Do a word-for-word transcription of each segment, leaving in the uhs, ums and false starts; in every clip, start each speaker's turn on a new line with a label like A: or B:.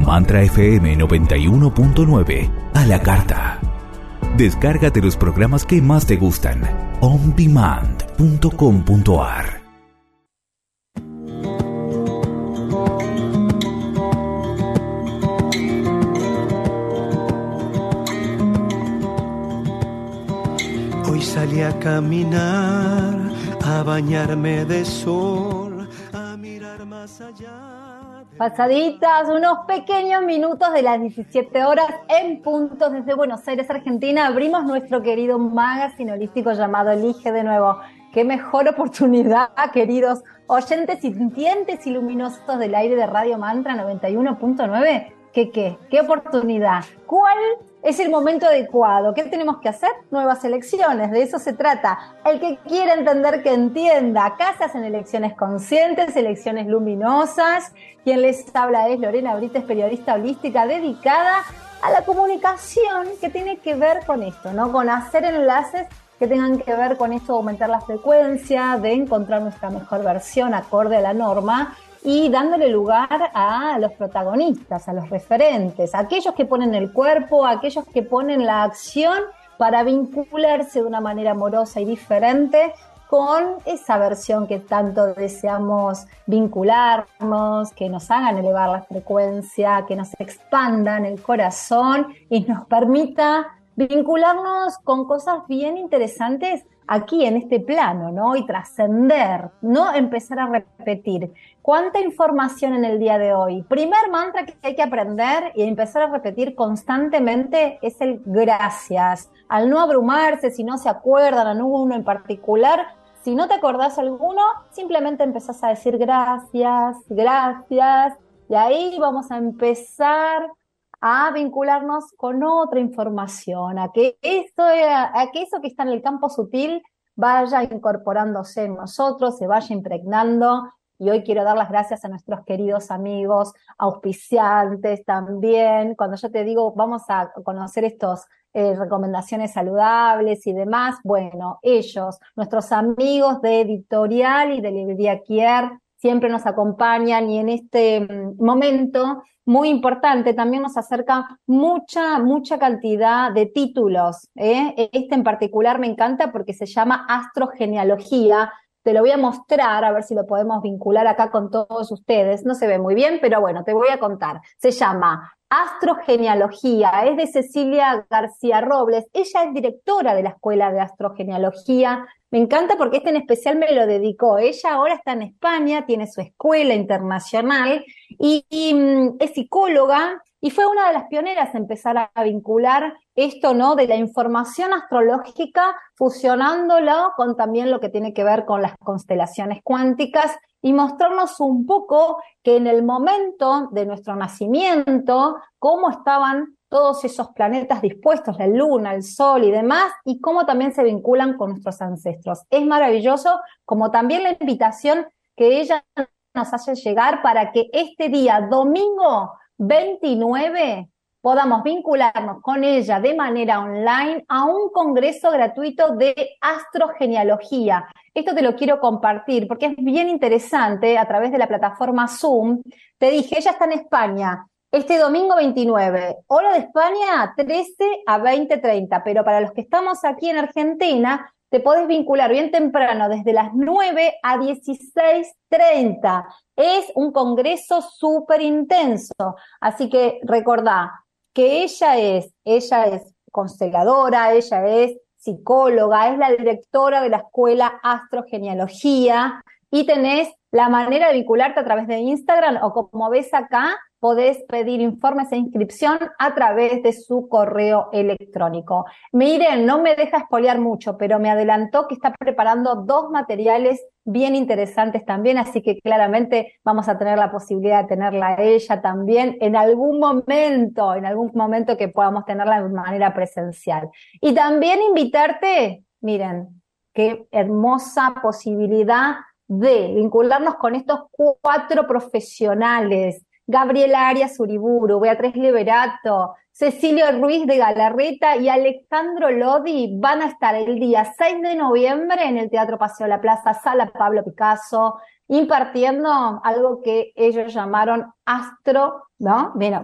A: Mantra F M noventa y uno punto nueve a la carta. Descárgate los programas que más te gustan. on demand punto com punto a r.
B: Hoy salí a caminar, a bañarme de sol, a mirar más allá.
C: Pasaditas unos pequeños minutos de las diecisiete horas en punto desde Buenos Aires, Argentina, abrimos nuestro querido magazine holístico llamado Elige de Nuevo. Qué mejor oportunidad, queridos oyentes sintientes y luminosos del aire de Radio Mantra noventa y uno punto nueve. ¿Qué qué? ¿Qué oportunidad? ¿Cuál es el momento adecuado? ¿Qué tenemos que hacer? Nuevas elecciones, de eso se trata. El que quiera entender, que entienda. Acá se hacen elecciones conscientes, elecciones luminosas. Quien les habla es Lorena Brites, periodista holística dedicada a la comunicación que tiene que ver con esto, ¿no? Con hacer enlaces que tengan que ver con esto de aumentar la frecuencia, de encontrar nuestra mejor versión acorde a la norma, y dándole lugar a los protagonistas, a los referentes, a aquellos que ponen el cuerpo, a aquellos que ponen la acción para vincularse de una manera amorosa y diferente con esa versión que tanto deseamos vincularnos, que nos hagan elevar la frecuencia, que nos expandan el corazón y nos permita vincularnos con cosas bien interesantes aquí en este plano, ¿no? Y trascender, no empezar a repetir. ¿Cuánta información en el día de hoy? Primer mantra que hay que aprender y empezar a repetir constantemente es el gracias. Al no abrumarse, si no se acuerdan a uno en particular, si no te acordás alguno, simplemente empezás a decir gracias, gracias, y ahí vamos a empezar a vincularnos con otra información, a que, esto, a que eso que está en el campo sutil vaya incorporándose en nosotros, se vaya impregnando. Y hoy quiero dar las gracias a nuestros queridos amigos, auspiciantes también. Cuando yo te digo, vamos a conocer estos eh, recomendaciones saludables y demás, bueno, ellos, nuestros amigos de Editorial y de Librería Kier, siempre nos acompañan y en este momento muy importante también nos acerca mucha, mucha cantidad de títulos, ¿eh? Este en particular me encanta porque se llama Astrogenealogía. Te lo voy a mostrar, a ver si lo podemos vincular acá con todos ustedes. No se ve muy bien, pero bueno, te voy a contar. Se llama Astrogenealogía, es de Cecilia García Robles. Ella es directora de la Escuela de Astrogenealogía. Me encanta porque este en especial me lo dedicó. Ella ahora está en España, tiene su escuela internacional y, y es psicóloga y fue una de las pioneras en empezar a vincular esto, ¿no? De la información astrológica, fusionándolo con también lo que tiene que ver con las constelaciones cuánticas y mostrarnos un poco que en el momento de nuestro nacimiento, cómo estaban todos esos planetas dispuestos, la luna, el sol y demás, y cómo también se vinculan con nuestros ancestros. Es maravilloso, como también la invitación que ella nos hace llegar para que este día, domingo veintinueve, podamos vincularnos con ella de manera online a un congreso gratuito de astrogenealogía. Esto te lo quiero compartir porque es bien interesante a través de la plataforma Zoom. Te dije, ella está en España. Este domingo veintinueve, hora de España, trece a veinte treinta, pero para los que estamos aquí en Argentina, te podés vincular bien temprano, desde las nueve a dieciséis treinta. Es un congreso súper intenso, así que recordá que ella es, ella es consteladora, ella es psicóloga, es la directora de la Escuela Astrogenealogía y tenés la manera de vincularte a través de Instagram o como ves acá, podés pedir informes e inscripción a través de su correo electrónico. Miren, no me deja spoilear mucho, pero me adelantó que está preparando dos materiales bien interesantes también, así que claramente vamos a tener la posibilidad de tenerla a ella también en algún momento, en algún momento que podamos tenerla de manera presencial. Y también invitarte, miren, qué hermosa posibilidad de vincularnos con estos cuatro profesionales: Gabriela Arias Uriburu, Beatriz Liberato, Cecilio Ruiz de Galarreta y Alejandro Lodi van a estar el día seis de noviembre en el Teatro Paseo La Plaza, Sala Pablo Picasso. impartiendo algo que ellos llamaron astro, ¿no? Bien,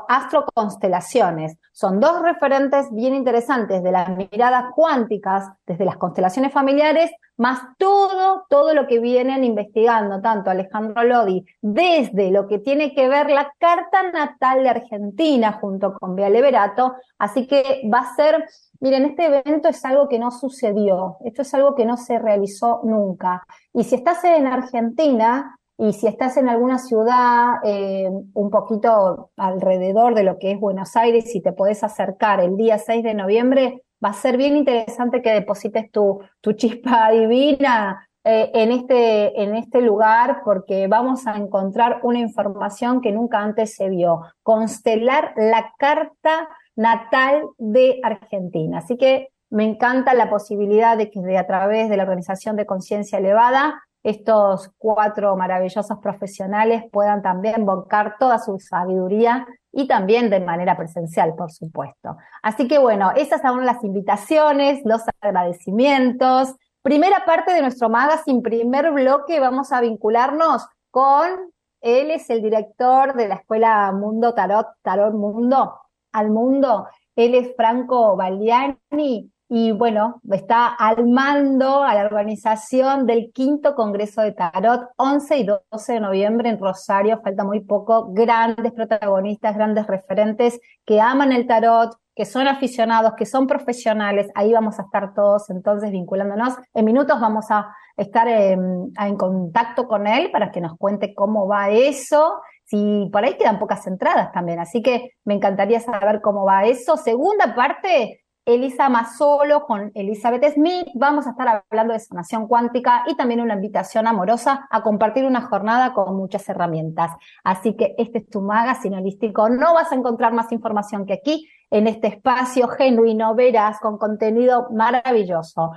C: astroconstelaciones. Son dos referentes bien interesantes de las miradas cuánticas desde las constelaciones familiares, más todo, todo lo que vienen investigando, tanto Alejandro Lodi, desde lo que tiene que ver la carta natal de Argentina junto con Bea Leverato. Así que va a ser, miren, este evento es algo que no sucedió, esto es algo que no se realizó nunca. Y si estás en Argentina, y si estás en alguna ciudad eh, un poquito alrededor de lo que es Buenos Aires y te podés acercar el día seis de noviembre, va a ser bien interesante que deposites tu, tu chispa divina eh, en, este, en este lugar, porque vamos a encontrar una información que nunca antes se vio. Constelar la carta natal de Argentina. Así que me encanta la posibilidad de que de, a través de la Organización de Conciencia Elevada estos cuatro maravillosos profesionales puedan también volcar toda su sabiduría y también de manera presencial, por supuesto. Así que bueno, esas son las invitaciones, los agradecimientos. Primera parte de nuestro magazine, primer bloque, vamos a vincularnos con, él es el director de la Escuela Mundo Tarot, Tarot Mundo, al Mundo, él es Franco Balliani. Y bueno, está al mando a la organización del quinto Congreso de Tarot, once y doce de noviembre en Rosario, falta muy poco, grandes protagonistas, grandes referentes que aman el tarot, que son aficionados, que son profesionales, ahí vamos a estar todos entonces vinculándonos. En minutos vamos a estar en, en contacto con él para que nos cuente cómo va eso. Si por ahí quedan pocas entradas también, así que me encantaría saber cómo va eso. Segunda parte, Elisa Mazzolo con Elizabeth Smith, vamos a estar hablando de sanación cuántica y también una invitación amorosa a compartir una jornada con muchas herramientas. Así que este es tu magazine holístico, no vas a encontrar más información que aquí, en este espacio genuino, veraz, con contenido maravilloso.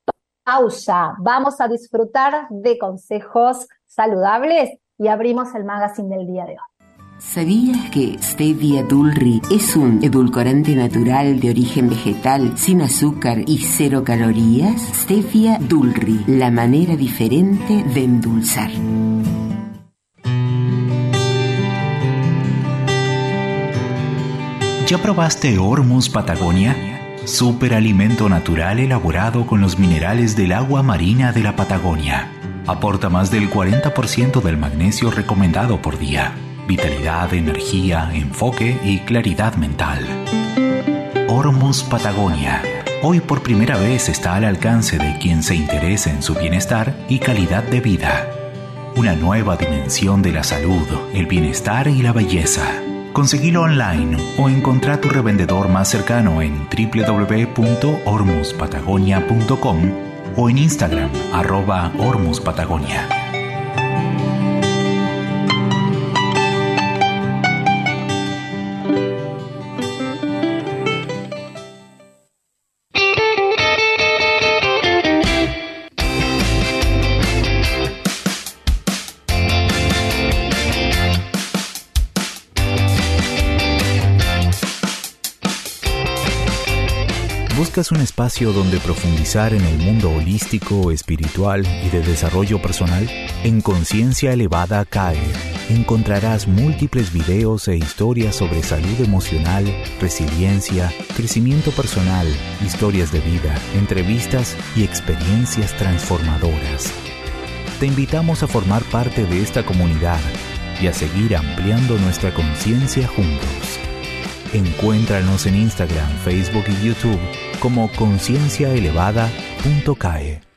C: Pausa, vamos a disfrutar de consejos saludables y abrimos el magazine del día de hoy.
D: ¿Sabías que Stevia Dulri es un edulcorante natural de origen vegetal, sin azúcar y cero calorías? Stevia Dulri, la manera diferente de endulzar.
A: ¿Ya probaste Hormuz Patagonia? Superalimento natural elaborado con los minerales del agua marina de la Patagonia. Aporta más del cuarenta por ciento del magnesio recomendado por día. Vitalidad, energía, enfoque y claridad mental. Hormuz Patagonia. Hoy por primera vez está al alcance de quien se interese en su bienestar y calidad de vida. Una nueva dimensión de la salud, el bienestar y la belleza. Conseguilo online o encontrá tu revendedor más cercano en doble u doble u doble u punto hormuz patagonia punto com o en Instagram, arroba Hormuz Patagonia. ¿Buscas un espacio donde profundizar en el mundo holístico, espiritual y de desarrollo personal? En Conciencia Elevada C A E encontrarás múltiples videos e historias sobre salud emocional, resiliencia, crecimiento personal, historias de vida, entrevistas y experiencias transformadoras. Te invitamos a formar parte de esta comunidad y a seguir ampliando nuestra conciencia juntos. Encuéntranos en Instagram, Facebook y YouTube como conciencia elevada punto c a e.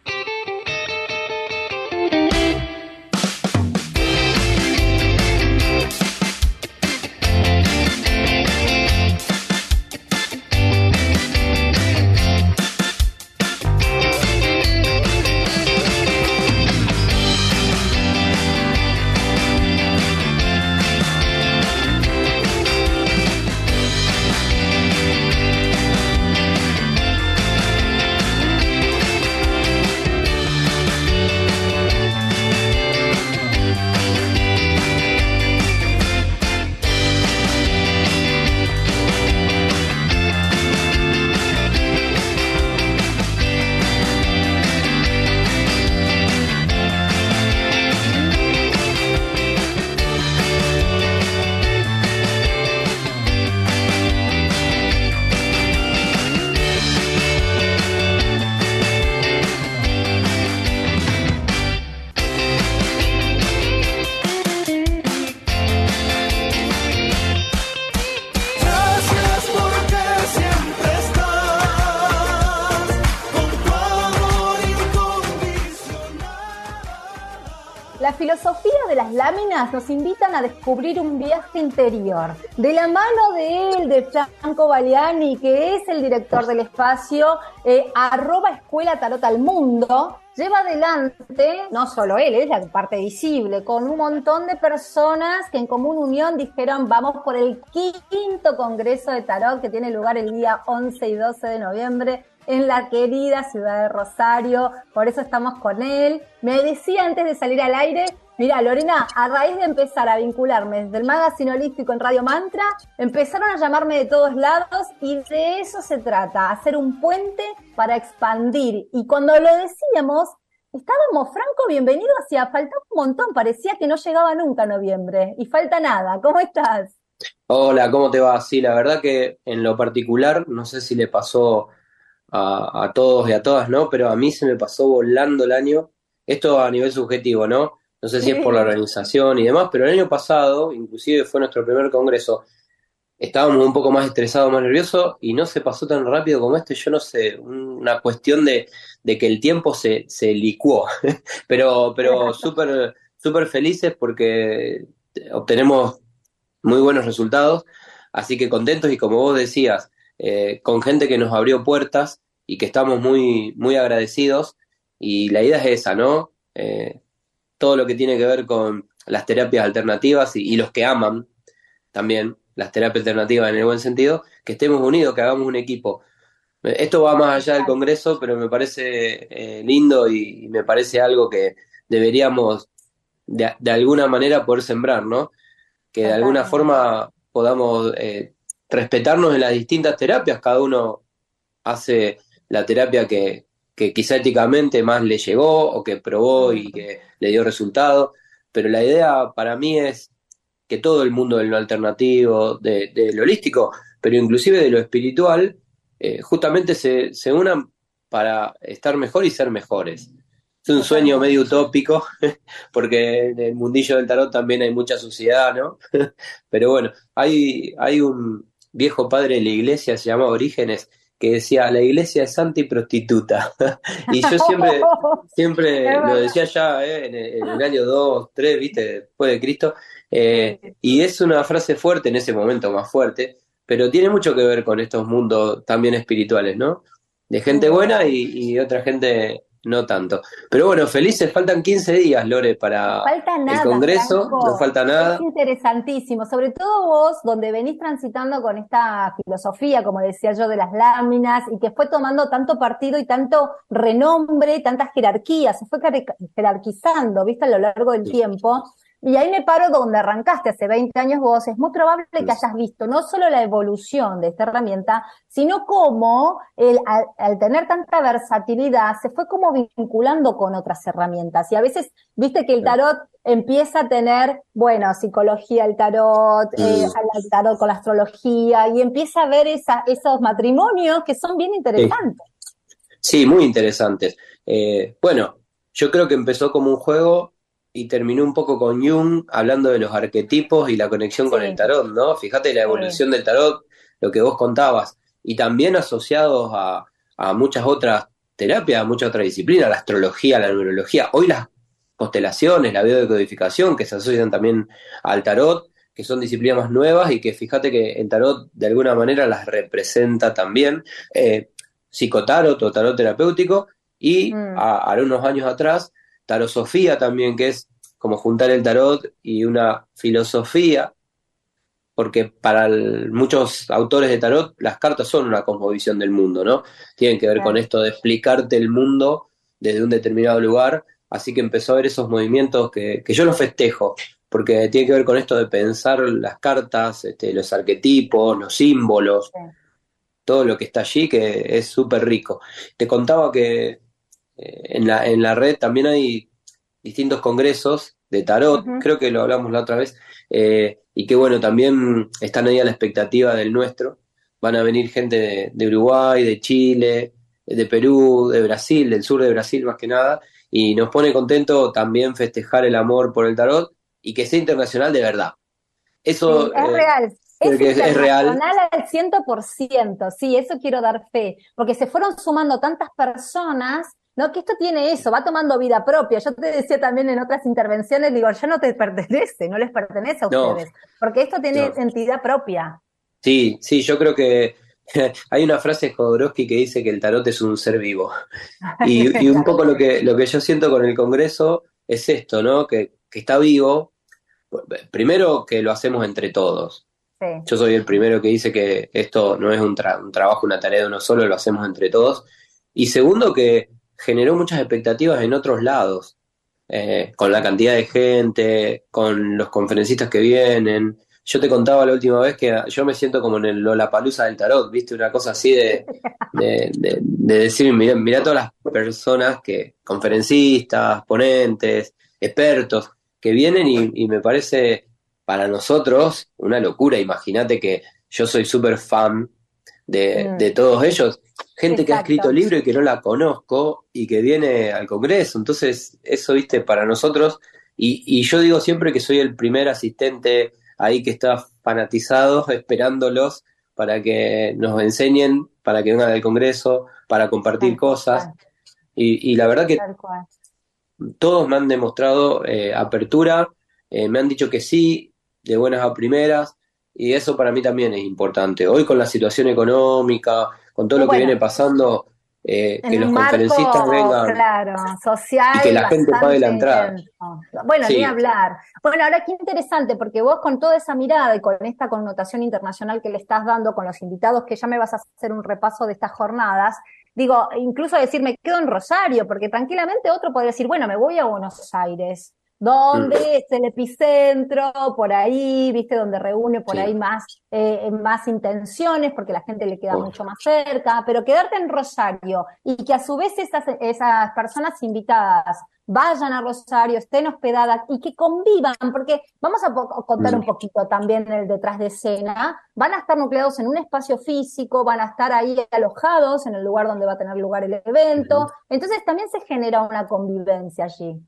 C: filosofía de las láminas nos invitan a descubrir un viaje interior. De la mano de él, de Franco Baliani, que es el director del espacio, eh, arroba Escuela Tarot al Mundo, lleva adelante, no solo él, es la parte visible, con un montón de personas que en común unión dijeron vamos por el quinto Congreso de Tarot que tiene lugar el día once y doce de noviembre en la querida ciudad de Rosario, por eso estamos con él. Me decía antes de salir al aire, mira Lorena, a raíz de empezar a vincularme desde el Magazine Holístico en Radio Mantra, empezaron a llamarme de todos lados y de eso se trata, hacer un puente para expandir. Y cuando lo decíamos, estábamos, Franco, bienvenido, hacía faltaba un montón, parecía que no llegaba nunca noviembre y falta nada. ¿Cómo estás?
E: Hola, ¿cómo te va? Sí, la verdad que en lo particular, no sé si le pasó a, a todos y a todas, ¿no? Pero a mí se me pasó volando el año, esto a nivel subjetivo, ¿no? No sé si
C: Sí.
E: es por la organización y demás, pero el año pasado, inclusive fue nuestro primer congreso, estábamos un poco más estresados, más nerviosos, y no se pasó tan rápido como este, yo no sé, una cuestión de, de que el tiempo se, se licuó, pero, pero súper, súper felices porque obtenemos muy buenos resultados, así que contentos y como vos decías, eh, con gente que nos abrió puertas y que estamos muy, muy agradecidos, y la idea es esa, ¿no? Eh, todo lo que tiene que ver con las terapias alternativas y, y los que aman también las terapias alternativas en el buen sentido, que estemos unidos, que hagamos un equipo. Esto va más allá del Congreso, pero me parece eh, lindo y, y me parece algo que deberíamos de, de alguna manera poder sembrar, ¿no? Que de alguna forma podamos eh, respetarnos en las distintas terapias, cada uno hace la terapia que, que quizá éticamente más le llegó o que probó y que le dio resultado, pero la idea para mí es que todo el mundo de lo alternativo, de, de lo holístico, pero inclusive de lo espiritual, eh, justamente se, se unan para estar mejor y ser mejores. Es un sueño medio utópico, porque en el mundillo del tarot también hay mucha suciedad, ¿no? Pero bueno, hay, hay un viejo padre de la iglesia, se llama Orígenes, que decía, la iglesia es santa y prostituta. Y yo siempre, siempre lo decía ya eh, en, el, en el año dos, tres, ¿viste? Después de Cristo. Eh, y es una frase fuerte, en ese momento más fuerte, pero tiene mucho que ver con estos mundos también espirituales, ¿no? De gente buena y, y otra gente no tanto. Pero bueno, felices, faltan quince días, Lore, para
C: Falta nada,
E: el Congreso,
C: Franco.
E: no falta nada.
C: Es interesantísimo, sobre todo vos, donde venís transitando con esta filosofía, como decía yo, de las láminas, y que fue tomando tanto partido y tanto renombre, tantas jerarquías, se fue jerarquizando, ¿viste? A lo largo del tiempo. Y ahí me paro donde arrancaste hace veinte años vos. Es muy probable que hayas visto no solo la evolución de esta herramienta, sino cómo el, al, al tener tanta versatilidad se fue como vinculando con otras herramientas. Y a veces, viste que el tarot empieza a tener, bueno, psicología el tarot, mm. eh, el tarot con la astrología, y empieza a ver esa, esos matrimonios que son bien interesantes.
E: Sí, sí, muy interesantes. Eh, bueno, yo creo que empezó como un juego y terminó un poco con Jung, hablando de los arquetipos y la conexión sí. con el tarot, ¿no? Fíjate la evolución sí. del tarot, lo que vos contabas, y también asociados a, a muchas otras terapias, a muchas otras disciplinas, la astrología, la numerología, hoy las constelaciones, la biodecodificación, que se asocian también al tarot, que son disciplinas más nuevas y que fíjate que el tarot de alguna manera las representa también, eh, psicotarot o tarot terapéutico, y mm. a, a unos años atrás, tarosofía también, que es como juntar el tarot y una filosofía, porque para el, muchos autores de tarot las cartas son una cosmovisión del mundo, ¿no? Tienen que ver claro. con esto de explicarte el mundo desde un determinado lugar, así que empezó a haber esos movimientos que, que yo los festejo, porque tiene que ver con esto de pensar las cartas, este, los arquetipos, los símbolos, sí. todo lo que está allí, que es súper rico. Te contaba que En la, en la red también hay distintos congresos de tarot, uh-huh. creo que lo hablamos la otra vez, eh, y que bueno, también están ahí a la expectativa del nuestro. Van a venir gente de, de Uruguay, de Chile, de Perú, de Brasil, del sur de Brasil más que nada, y nos pone contento también festejar el amor por el tarot y que sea internacional de verdad. Eso
C: sí, es eh, real. Es,
E: que es, es real.
C: Al cien por ciento, sí, eso quiero dar fe, porque se fueron sumando tantas personas. ¿no? Que esto tiene eso, va tomando vida propia. Yo te decía también en otras intervenciones, digo, ya no te pertenece, no les pertenece a
E: No,
C: ustedes, porque esto tiene
E: no.
C: entidad propia.
E: Sí, sí, yo creo que hay una frase de Jodorowsky que dice que el tarot es un ser vivo. Y, y un
C: Claro,
E: poco lo que, lo que yo siento con el Congreso es esto, ¿no? Que, que está vivo. Primero que lo hacemos entre todos.
C: sí.
E: Yo soy el primero que dice que esto no es un, tra- un trabajo, una tarea de uno solo, lo hacemos entre todos. Y segundo que generó muchas expectativas en otros lados, eh, con la cantidad de gente, con los conferencistas que vienen. Yo te contaba la última vez que yo me siento como en el Lollapalooza del tarot, ¿viste? Una cosa así de, de, de, de decir, mirá, mirá todas las personas que, conferencistas, ponentes, expertos, que vienen y, y me parece para nosotros una locura. Imagínate que yo soy súper fan de, de
C: Mm,
E: todos ellos, gente que ha escrito
C: exacto.
E: libros y que no la conozco y que viene al Congreso. Entonces, eso, viste, para nosotros, y, y yo digo siempre que soy el primer asistente ahí que está fanatizado, esperándolos para que nos enseñen, para que vengan al Congreso, para compartir
C: Tal
E: cosas.
C: cual,
E: Y, y la verdad que
C: tal cual.
E: todos me han demostrado eh, apertura, eh, me han dicho que sí, de buenas a primeras, y eso para mí también es importante. Hoy con la situación económica, con todo
C: Y
E: lo que viene
C: bueno,
E: pasando, eh,
C: en
E: que los
C: un
E: conferencistas
C: marco,
E: vengan
C: claro,
E: y que
C: social
E: la gente pague la
C: bastante
E: entrada.
C: intenso. Bueno, ni
E: Sí.
C: hablar. Bueno, ahora qué interesante, porque vos con toda esa mirada y con esta connotación internacional que le estás dando con los invitados, que ya me vas a hacer un repaso de estas jornadas, digo, incluso decir, me quedo en Rosario, porque tranquilamente otro podría decir, bueno, me voy a Buenos Aires,
E: Mm,
C: donde es el epicentro, por ahí, viste, donde reúne por ahí
E: sí.
C: más, eh, más intenciones, porque la gente le queda
E: Oh,
C: mucho más cerca, pero quedarte en Rosario y que a su vez esas, esas personas invitadas vayan a Rosario, estén hospedadas y que convivan, porque vamos a po- contar
E: mm,
C: un poquito también el detrás de escena, van a estar nucleados en un espacio físico, van a estar ahí alojados en el lugar donde va a tener lugar el
E: ujú.
C: evento, entonces también se genera una convivencia allí.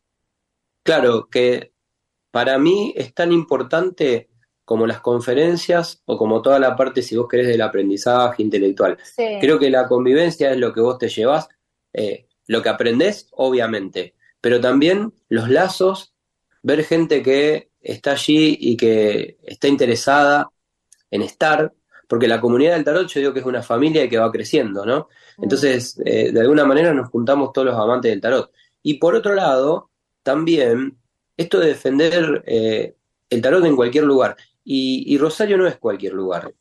E: Claro que para mí es tan importante como las conferencias o como toda la parte, si vos querés, del aprendizaje intelectual.
C: Sí.
E: Creo que la convivencia es lo que vos te llevás, eh, lo que aprendés, obviamente, pero también los lazos, ver gente que está allí y que está interesada en estar, porque la comunidad del tarot yo digo que es una familia y que va creciendo, ¿no?
C: Mm,
E: Entonces, eh, de alguna manera nos juntamos todos los amantes del tarot. Y por otro lado, también esto de defender eh, el tarot en cualquier lugar. Y, y Rosario no es cualquier lugar,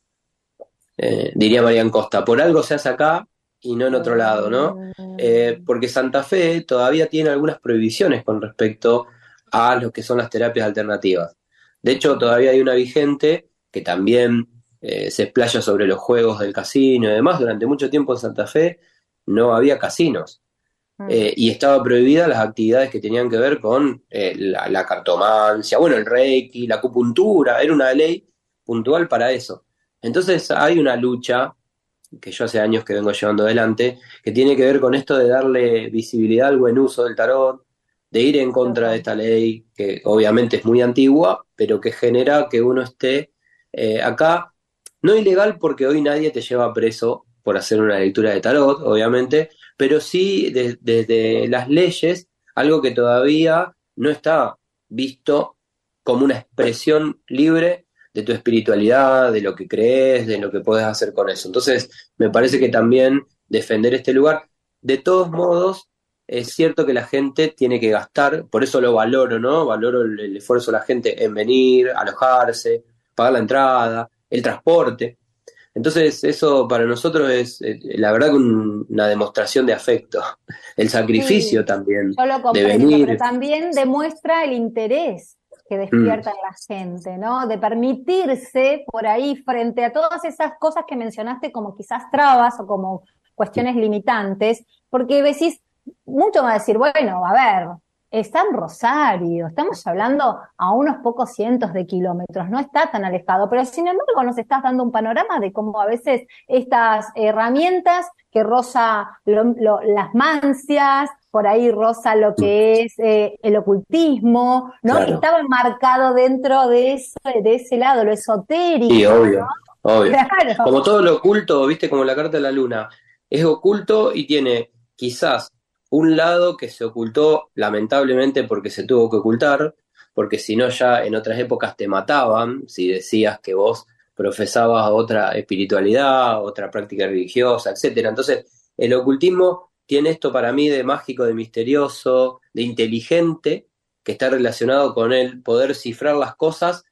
E: eh, diría Marian Costa. Por algo se hace acá y no en otro lado, ¿no? Eh,
C: mm,
E: porque Santa Fe todavía tiene algunas prohibiciones con respecto a lo que son las terapias alternativas. De hecho, todavía hay una vigente que también eh, se explaya sobre los juegos del casino y demás. Durante mucho tiempo en Santa Fe no había casinos.
C: mm.
E: Eh, y estaba prohibida las actividades que tenían que ver con eh, la, la cartomancia, bueno, el reiki, la acupuntura, era una ley puntual para eso. Entonces hay una lucha que yo hace años que vengo llevando adelante, que tiene que ver con esto de darle visibilidad al buen uso del tarot, de ir en contra de
C: Total.
E: esta ley, que obviamente es muy antigua, pero que genera que uno esté eh, acá, no ilegal porque hoy nadie te lleva preso por hacer una lectura de tarot, obviamente, pero sí de- desde las leyes, algo que todavía no está visto como una expresión libre de tu espiritualidad, de lo que crees, de lo que puedes hacer con eso. Entonces, me parece que también defender este lugar, de todos modos, es cierto que la gente tiene que gastar, por eso lo valoro, ¿no? Valoro el, el esfuerzo de la gente en venir, alojarse, pagar la entrada, el transporte. Entonces, eso para nosotros es, eh, la verdad, que un- una demostración de afecto, el sacrificio
C: Sí,
E: también
C: yo lo
E: de
C: comprendo, pero
E: venir.
C: también demuestra el interés que
E: Mm,
C: despierta en la gente, ¿no? De permitirse por ahí frente a todas esas cosas que mencionaste como quizás trabas o como cuestiones limitantes, porque decís, mucho va a decir, bueno, a ver, está en Rosario, estamos hablando a unos pocos cientos de kilómetros, no está tan alejado, pero sin embargo nos estás dando un panorama de cómo a veces estas herramientas que roza lo, lo, las mancias, por ahí roza lo
E: mm,
C: que es eh, el ocultismo, ¿no?
E: claro.
C: Estaba enmarcado dentro de eso, de ese lado, lo
E: Sí,
C: esotérico, ¿no?
E: obvio, obvio.
C: Claro.
E: Como todo lo oculto, viste, como la carta de la luna, es oculto y tiene quizás un lado que se ocultó lamentablemente porque se tuvo que ocultar, porque si no ya en otras épocas te mataban si decías que vos profesabas otra espiritualidad, otra práctica religiosa, etcétera. Entonces, el ocultismo tiene esto para mí de mágico, de misterioso, de inteligente, que está relacionado con el poder cifrar las cosas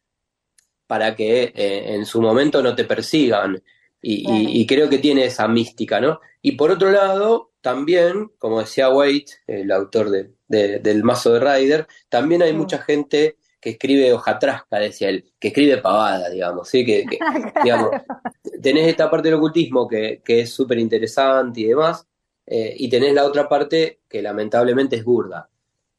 E: para que eh, en su momento no te persigan. Y,
C: Claro.
E: y, y creo que tiene esa mística, ¿no? Y por otro lado, también, como decía Waite, el autor de, de, del Mazo de Rider, también hay
C: Sí.
E: mucha gente que escribe hojatrasca, decía él, que escribe pavada, digamos, ¿sí? Que, que digamos, tenés esta parte del ocultismo que, que es súper interesante y demás, eh, y tenés la otra parte que lamentablemente es burda.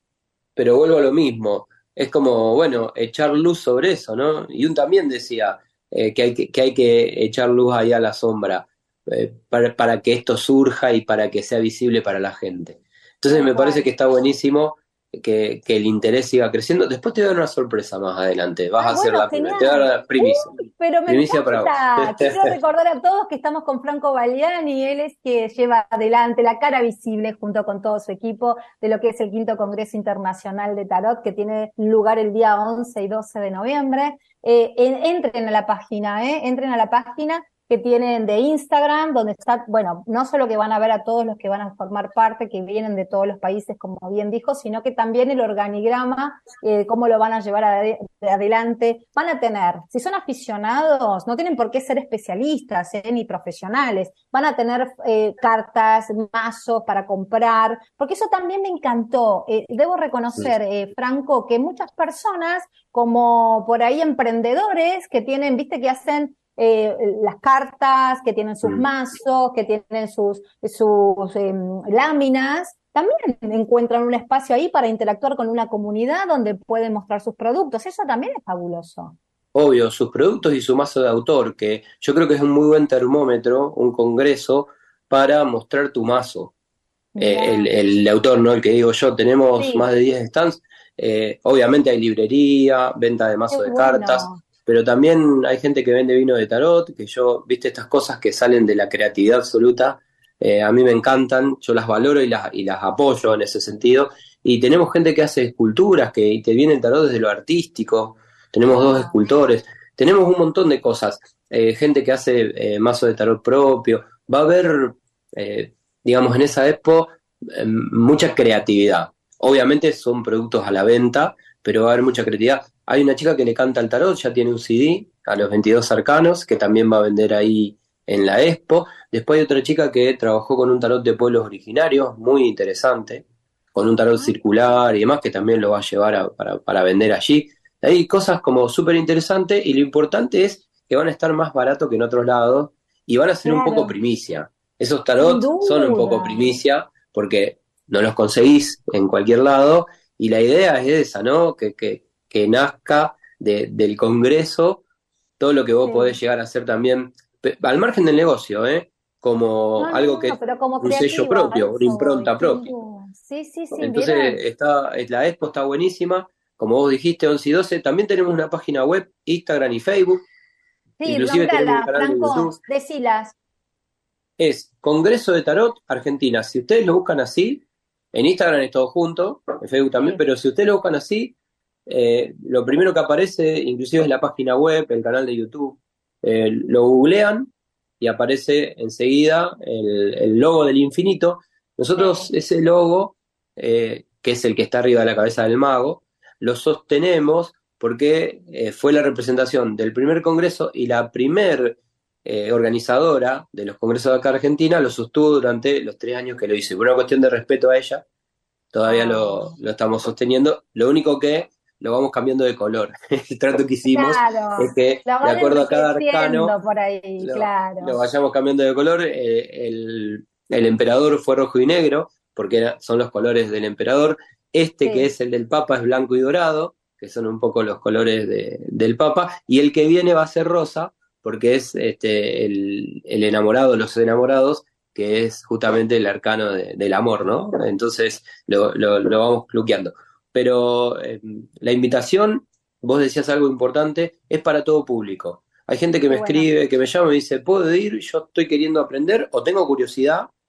E: Pero vuelvo a lo mismo, es como, bueno, echar luz sobre eso, ¿no? Y un también decía eh, que, hay que, que hay que echar luz ahí a la sombra eh, para, para que esto surja y para que sea visible para la gente. Entonces
C: Tal
E: me parece
C: cual.
E: que está buenísimo que, que el interés siga creciendo. Después te voy a dar una sorpresa más adelante, vas
C: Ay,
E: a ser
C: bueno,
E: la primera, te voy a dar
C: genial.
E: la primicia,
C: Uy, pero me
E: primicia para vos.
C: encanta. Quiero recordar a todos que estamos con Franco Baliani, él es que lleva adelante la cara visible junto con todo su equipo de lo que es el quinto Congreso Internacional de Tarot, que tiene lugar el día once y doce de noviembre. Eh, en- entren a la página, eh, entren a la página que tienen de Instagram, donde está, bueno, no solo que van a ver a todos los que van a formar parte, que vienen de todos los países, como bien dijo, sino que también el organigrama, eh, cómo lo van a llevar ade- adelante. Van a tener, si son aficionados, no tienen por qué ser especialistas, eh, ni profesionales, van a tener eh, cartas, mazos para comprar, porque eso también me encantó. Eh, debo reconocer, eh, Franco, que muchas personas, como por ahí emprendedores que tienen, viste, que hacen eh, las cartas, que tienen sus
E: Mm.
C: mazos, que tienen sus, sus eh, láminas, también encuentran un espacio ahí para interactuar con una comunidad donde pueden mostrar sus productos. Eso también es fabuloso.
E: Obvio, sus productos y su mazo de autor, que yo creo que es un muy buen termómetro, un congreso, para mostrar tu mazo. Eh, el,
C: Mirá,
E: el de autor, ¿no? El que digo yo, tenemos
C: sí,
E: más de diez stands. Eh, obviamente hay librería, venta de
C: qué
E: mazo de cartas,
C: bueno.
E: pero también hay gente que vende vino de tarot, que yo, viste, estas cosas que salen de la creatividad absoluta, eh, a mí me encantan, yo las valoro y las, y las apoyo en ese sentido. Y tenemos gente que hace esculturas, que y te viene el tarot desde lo artístico, tenemos dos
C: Ah,
E: escultores, tenemos un montón de cosas. Eh, gente que hace eh, mazo de tarot propio, va a haber, eh, digamos, en esa época eh, mucha creatividad. Obviamente son productos a la venta, pero va a haber mucha creatividad. Hay una chica que le canta al tarot, ya tiene un C D a los veintidós arcanos, que también va a vender ahí en la expo. Después hay otra chica que trabajó con un tarot de pueblos originarios, muy interesante, con un tarot
C: ah,
E: circular y demás, que también lo va a llevar a- para, para vender allí. Hay cosas como súper interesantes y lo importante es que van a estar más baratos que en otros lados y van a ser un poco
C: claro,
E: primicia. Esos
C: sin
E: tarot son un poco
C: duda.
E: primicia porque no los conseguís en cualquier lado y la idea es esa, ¿no? Que, que, que nazca de, del Congreso todo lo que vos podés
C: Sí.
E: llegar a hacer también, pe- al margen del negocio, ¿eh? Como
C: No, no,
E: algo
C: no,
E: que
C: no,
E: es
C: pero como
E: un sello
C: creativa, a
E: propio, una
C: eso voy,
E: impronta
C: sin
E: propia.
C: duda. Sí, sí, sí,
E: Entonces,
C: ¿vieron?
E: está, es- la expo está buenísima, como vos dijiste, once y doce. También tenemos una página web, Instagram y Facebook,
C: Sí,
E: inclusive tenemos un
C: nombrala,
E: canal de
C: Franco,
E: YouTube.
C: decilas.
E: Es Congreso de Tarot Argentina. Si ustedes lo buscan así, en Instagram es todo junto, en Facebook también,
C: Sí,
E: pero si ustedes lo buscan así, eh, lo primero que aparece, inclusive es la página web, el canal de YouTube, eh, lo googlean y aparece enseguida el, el logo del infinito. Nosotros
C: sí.
E: ese logo, eh, que es el que está arriba de la cabeza del mago, lo sostenemos porque eh, fue la representación del primer congreso y la primer eh, organizadora de los congresos de acá de Argentina lo sostuvo durante los tres años que lo hizo. Y por una cuestión de respeto a ella, todavía
C: Ah,
E: lo, lo estamos sosteniendo. Lo único que lo vamos cambiando de color. El trato que hicimos es
C: claro,
E: que,
C: lo
E: de
C: van
E: acuerdo a cada arcano,
C: enriqueciendo por ahí,
E: lo, lo
C: claro.
E: vayamos cambiando de color. Eh, el, el emperador fue rojo y negro, porque era- son los colores del emperador. Este, que
C: Sí,
E: es el del Papa, es blanco y dorado, que son un poco los colores de- del Papa. Y el que viene va a ser rosa, porque es este, el, el enamorado, los enamorados, que es justamente el arcano de- del amor, ¿no? Entonces lo, lo, lo vamos cluqueando. Pero eh, la invitación, vos decías algo importante, es para todo público. Hay gente que
C: qué
E: me
C: bueno.
E: escribe, que me llama y me dice, ¿puedo ir? Yo estoy queriendo aprender o tengo curiosidad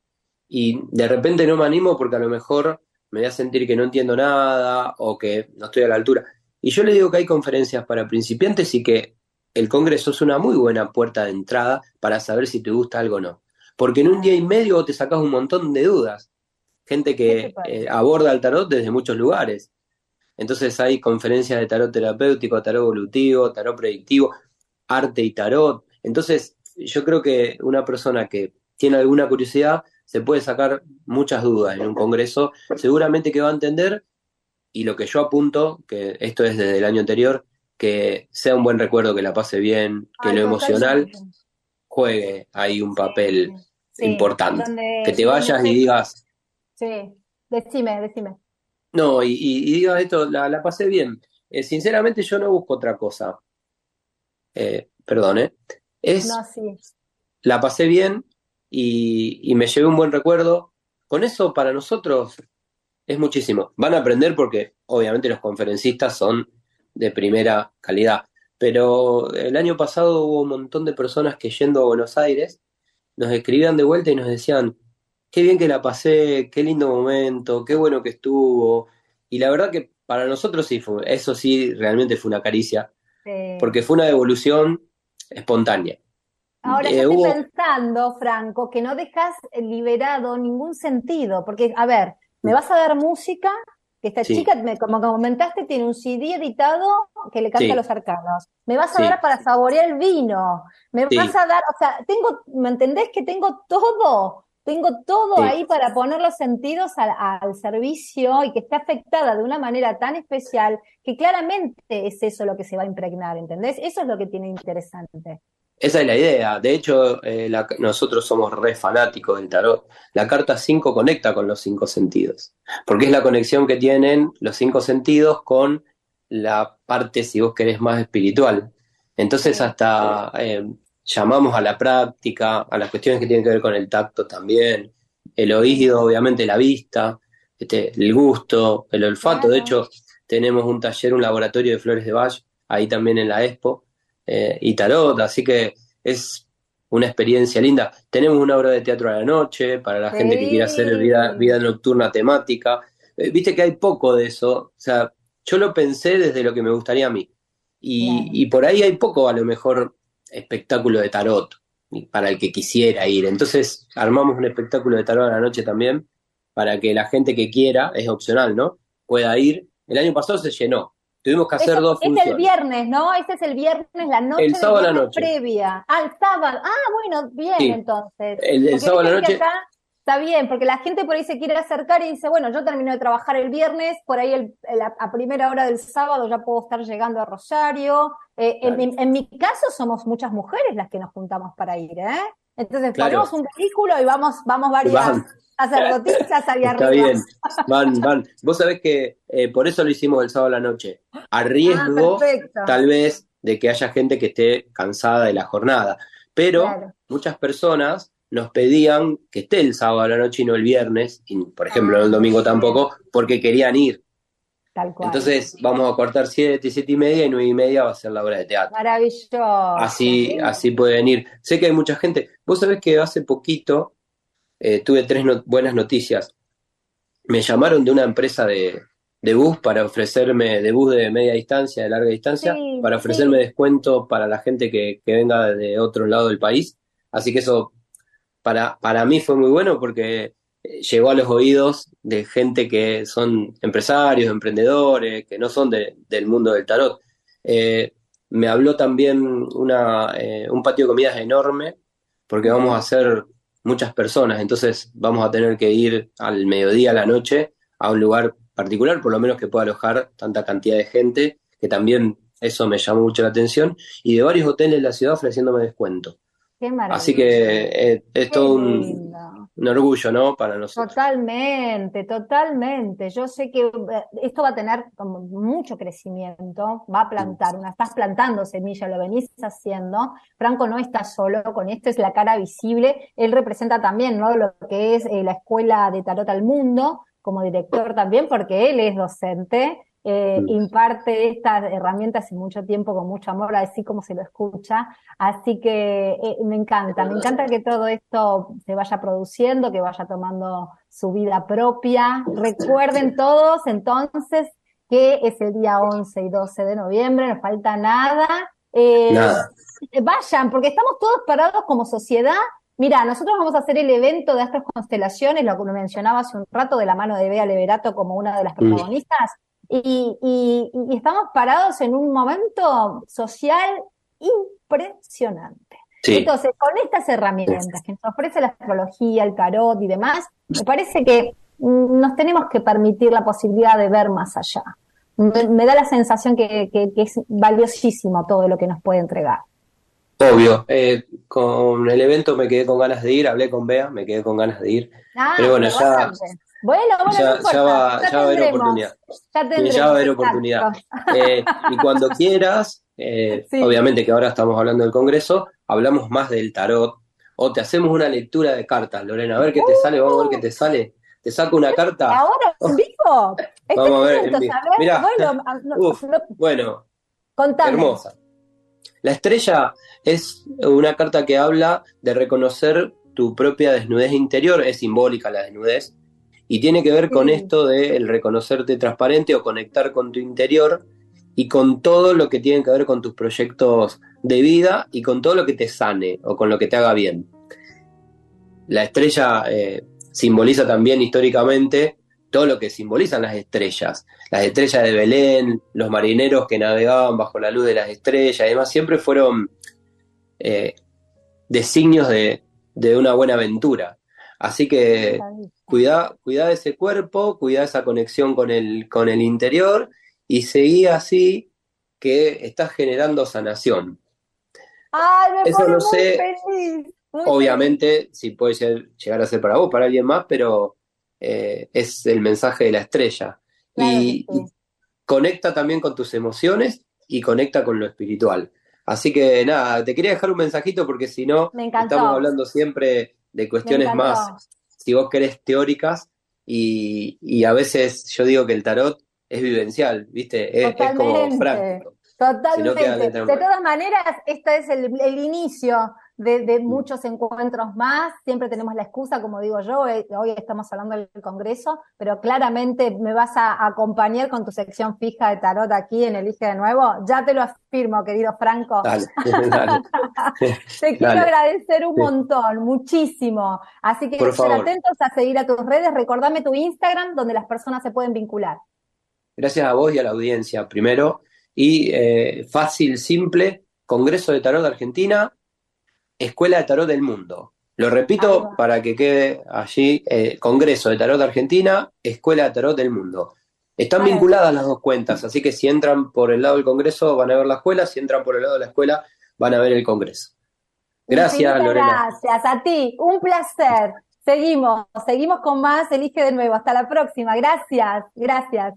E: y de repente no me animo porque a lo mejor me voy a sentir que no entiendo nada o que no estoy a la altura. Y yo le digo que hay conferencias para principiantes y que el Congreso es una muy buena puerta de entrada para saber si te gusta algo o no. Porque en un día y medio vos te sacás un montón de dudas. Gente
C: ¿Qué te
E: que eh,
C: parece?
E: aborda el tarot desde muchos lugares. Entonces hay conferencias de tarot terapéutico, tarot evolutivo, tarot predictivo, arte y tarot. Entonces yo creo que una persona que tiene alguna curiosidad se puede sacar muchas dudas en un congreso, seguramente que va a entender, y lo que yo apunto, que esto es desde el año anterior, que sea un buen recuerdo, que la pase bien, que
C: Ay,
E: lo emocional
C: totalmente.
E: juegue ahí un
C: Sí,
E: papel
C: sí,
E: importante. Que
C: donde,
E: te
C: donde
E: vayas y
C: se...
E: digas,
C: Sí, decime, decime.
E: no, y, y, y digas esto, la, la pasé bien. Eh, sinceramente yo no busco otra cosa. Eh, perdón, ¿eh?
C: No,
E: Es,
C: sí.
E: la pasé bien y, y me llevé un buen recuerdo. Con eso para nosotros es muchísimo. Van a aprender porque obviamente los conferencistas son de primera calidad. Pero el año pasado hubo un montón de personas que yendo a Buenos Aires nos escribían de vuelta y nos decían, qué bien que la pasé, qué lindo momento, qué bueno que estuvo. Y la verdad que para nosotros sí fue, eso sí, realmente fue una caricia,
C: Sí.
E: porque fue una devolución espontánea.
C: Ahora, yo
E: Eh,
C: estoy
E: hubo,
C: pensando, Franco, que no dejas liberado ningún sentido, porque, a ver, me vas a dar música, que esta
E: sí,
C: chica, me- como comentaste, tiene un C D editado que le canta a
E: sí,
C: los arcanos. Me vas a dar
E: sí,
C: para saborear el vino. Me vas
E: sí,
C: a dar, o sea, tengo, ¿me entendés que tengo todo? Tengo todo
E: sí.
C: ahí para poner los sentidos al, al servicio y que esté afectada de una manera tan especial que claramente es eso lo que se va a impregnar, ¿entendés? Eso es lo que tiene interesante.
E: Esa es la idea. De hecho, eh, la- nosotros somos re fanáticos del tarot. La carta cinco conecta con los cinco sentidos, porque es la conexión que tienen los cinco sentidos con la parte, si vos querés, más espiritual. Entonces,
C: Sí.
E: hasta eh, llamamos a la práctica, a las cuestiones que tienen que ver con el tacto también, el
C: Qué
E: oído,
C: maravilla.
E: obviamente la vista, este, el gusto, el olfato. De
C: Claro.
E: hecho, tenemos un taller, un laboratorio de flores de Bach, ahí también en la Expo, eh, y tarot, así que es una experiencia linda. Tenemos una obra de teatro a la noche para la gente que quiera hacer vida,
C: Sí.
E: vida nocturna temática. Eh, Viste que hay poco de eso, o sea, yo lo pensé desde lo que me gustaría a mí.
C: Claro.
E: Y, y por ahí hay poco, a lo mejor, espectáculo de tarot para el que quisiera ir. Entonces armamos un espectáculo de tarot a la noche también para que la gente que quiera, es opcional, ¿no? Pueda ir. El año pasado se llenó. Tuvimos que hacer
C: Ese
E: dos
C: es el
E: funciones.
C: viernes, ¿no? Ese es el viernes, la
E: El
C: noche del
E: sábado a la
C: viernes
E: noche,
C: previa. Ah, el sábado. Ah, bueno, bien,
E: sí.
C: entonces.
E: El, el
C: Porque
E: sábado a
C: viste
E: la
C: que
E: noche,
C: acá está bien, porque la gente por ahí se quiere acercar y dice, bueno, yo termino de trabajar el viernes, por ahí el- el- a, a primera hora del sábado ya puedo estar llegando a Rosario. Eh, en,
E: claro,
C: en- en mi caso somos muchas mujeres las que nos juntamos para ir, ¿eh? Entonces ponemos
E: claro,
C: un vehículo y vamos, vamos varias
E: van,
C: sacerdotisas ahí
E: está
C: arriba.
E: bien, van, van. Vos sabés que eh, por eso lo hicimos el sábado a la noche, a
C: Ah,
E: riesgo
C: perfecto.
E: tal vez de que haya gente que esté cansada de la jornada, pero
C: Claro.
E: muchas personas nos pedían que esté el sábado a la noche y no el viernes, y por ejemplo no
C: Ah,
E: el domingo
C: muy bien.
E: tampoco, porque querían ir.
C: Tal cual.
E: Entonces vamos a cortar siete, siete y media y nueve y media va a ser la obra de teatro.
C: Maravilloso.
E: Así, así pueden ir. Sé que hay mucha gente. Vos sabés que hace poquito eh, tuve tres no- buenas noticias. Me llamaron de una empresa de, de bus para ofrecerme, de bus de media distancia, de larga distancia,
C: Sí,
E: para ofrecerme
C: sí,
E: descuento para la gente que, que venga de otro lado del país. Así que eso para, para mí fue muy bueno porque eh, llegó a los oídos de gente que son empresarios, emprendedores, que no son de- del mundo del tarot. Eh, Me habló también una, eh, un patio de comidas enorme porque vamos a
C: ujú,
E: hacer muchas personas, entonces vamos a tener que ir al mediodía, a la noche, a un lugar particular, por lo menos que pueda alojar tanta cantidad de gente, que también eso me llamó mucho la atención, y de varios hoteles de la ciudad ofreciéndome descuento.
C: qué
E: Así
C: maravilla,
E: que eh, es
C: qué
E: todo un,
C: lindo.
E: un orgullo, ¿no? Para nosotros.
C: Totalmente, totalmente. Yo sé que eh, esto va a tener como mucho crecimiento, va a
E: Mm.
C: plantar, una, estás plantando semilla, lo venís haciendo. Franco no está solo con esto, es la cara visible. Él representa también, ¿no? Lo que es eh, la Escuela de Tarot al Mundo, como director también, porque él es docente. eh,
E: Mm.
C: imparte estas herramientas y mucho tiempo con mucho amor, así como se lo escucha. Así que eh, me encanta, me encanta que todo esto se vaya produciendo, que vaya tomando su vida propia. Recuerden todos entonces que es el día once y doce de noviembre, no falta nada. Eh,
E: Nada.
C: Vayan, porque estamos todos parados como sociedad. Mira, nosotros vamos a hacer el evento de Astros Constelaciones, lo que mencionaba hace un rato, de la mano de Bea Leverato como una de las
E: Mm.
C: protagonistas, y, y, y estamos parados en un momento social impresionante.
E: Sí.
C: Entonces, con estas herramientas que nos ofrece la astrología, el tarot y demás, me parece que mm, nos tenemos que permitir la posibilidad de ver más allá. Me, me da la sensación que, que, que es valiosísimo todo lo que nos puede entregar.
E: Obvio, eh, con el evento me quedé con ganas de ir, hablé con Bea, me quedé con ganas de ir,
C: Ah,
E: pero bueno,
C: pero
E: ya,
C: bastante. Bueno, bueno, no
E: ya,
C: importa,
E: ya va,
C: ya
E: ya va a haber
C: tendremos,
E: oportunidad.
C: ya tendremos,
E: Ya va a haber
C: exacto.
E: oportunidad. Eh, y cuando quieras, eh,
C: Sí.
E: obviamente que ahora estamos hablando del Congreso, hablamos más del tarot, o te hacemos una lectura de cartas, Lorena, a ver qué te sale, vamos a ver qué te sale. Te saco una carta.
C: ¿Ahora en vivo? Estoy
E: Vamos a ver,
C: atento,
E: en vivo.
C: ¿sabes?
E: Mirá,
C: Bueno, ah, no,
E: uf,
C: no,
E: bueno,
C: contame.
E: hermosa. La estrella es una carta que habla de reconocer tu propia desnudez interior, es simbólica la desnudez, y tiene que ver
C: Sí.
E: con esto de el reconocerte transparente o conectar con tu interior y con todo lo que tiene que ver con tus proyectos de vida y con todo lo que te sane o con lo que te haga bien. La estrella eh, simboliza también históricamente todo lo que simbolizan las estrellas. Las estrellas de Belén, los marineros que navegaban bajo la luz de las estrellas y demás, siempre fueron eh, designios de, de una buena aventura. Así que cuidá, cuidá ese cuerpo, cuidá esa conexión con el, con el interior y seguí así que estás generando sanación.
C: Ay, me
E: Eso
C: pone
E: no
C: muy
E: sé,
C: feliz, muy
E: obviamente, si puede ser, llegar a ser para vos, para alguien más, pero eh, es el mensaje de la estrella.
C: Claro
E: Y,
C: que sí.
E: y conecta también con tus emociones y conecta con lo espiritual. Así que nada, te quería dejar un mensajito porque si no,
C: Me encantó.
E: estamos hablando siempre de
C: Me
E: cuestiones
C: encantó.
E: más, si vos querés, teóricas, y, y a veces yo digo que el tarot es vivencial, ¿viste? Es, es como
C: Totalmente,
E: práctico. Si no queda
C: totalmente.
E: letra
C: De
E: muerta.
C: todas maneras, este es el, el inicio de, de muchos encuentros más. Siempre tenemos la excusa, como digo yo, eh, hoy estamos hablando del Congreso, pero claramente me vas a acompañar con tu sección fija de tarot aquí en Elige de Nuevo. Ya te lo afirmo, querido Franco.
E: Dale, dale.
C: Te quiero
E: Dale.
C: agradecer un
E: Sí.
C: montón, muchísimo. Así que
E: Por
C: estén
E: favor.
C: atentos a seguir a tus redes. Recordame tu Instagram, donde las personas se pueden vincular.
E: Gracias a vos y a la audiencia, primero. Y eh, fácil, simple, Congreso de Tarot de Argentina, Escuela de Tarot del Mundo. Lo
C: Ahí
E: repito
C: va.
E: para que quede allí, eh, Congreso de Tarot de Argentina, Escuela de Tarot del Mundo. Están
C: Bueno.
E: vinculadas las dos cuentas, así que si entran por el lado del Congreso van a ver la escuela, si entran por el lado de la escuela van a ver el Congreso. Gracias,
C: Infinitas
E: Lorena.
C: gracias a ti, un placer. Seguimos, seguimos con más Elige de Nuevo. Hasta la próxima. Gracias, gracias.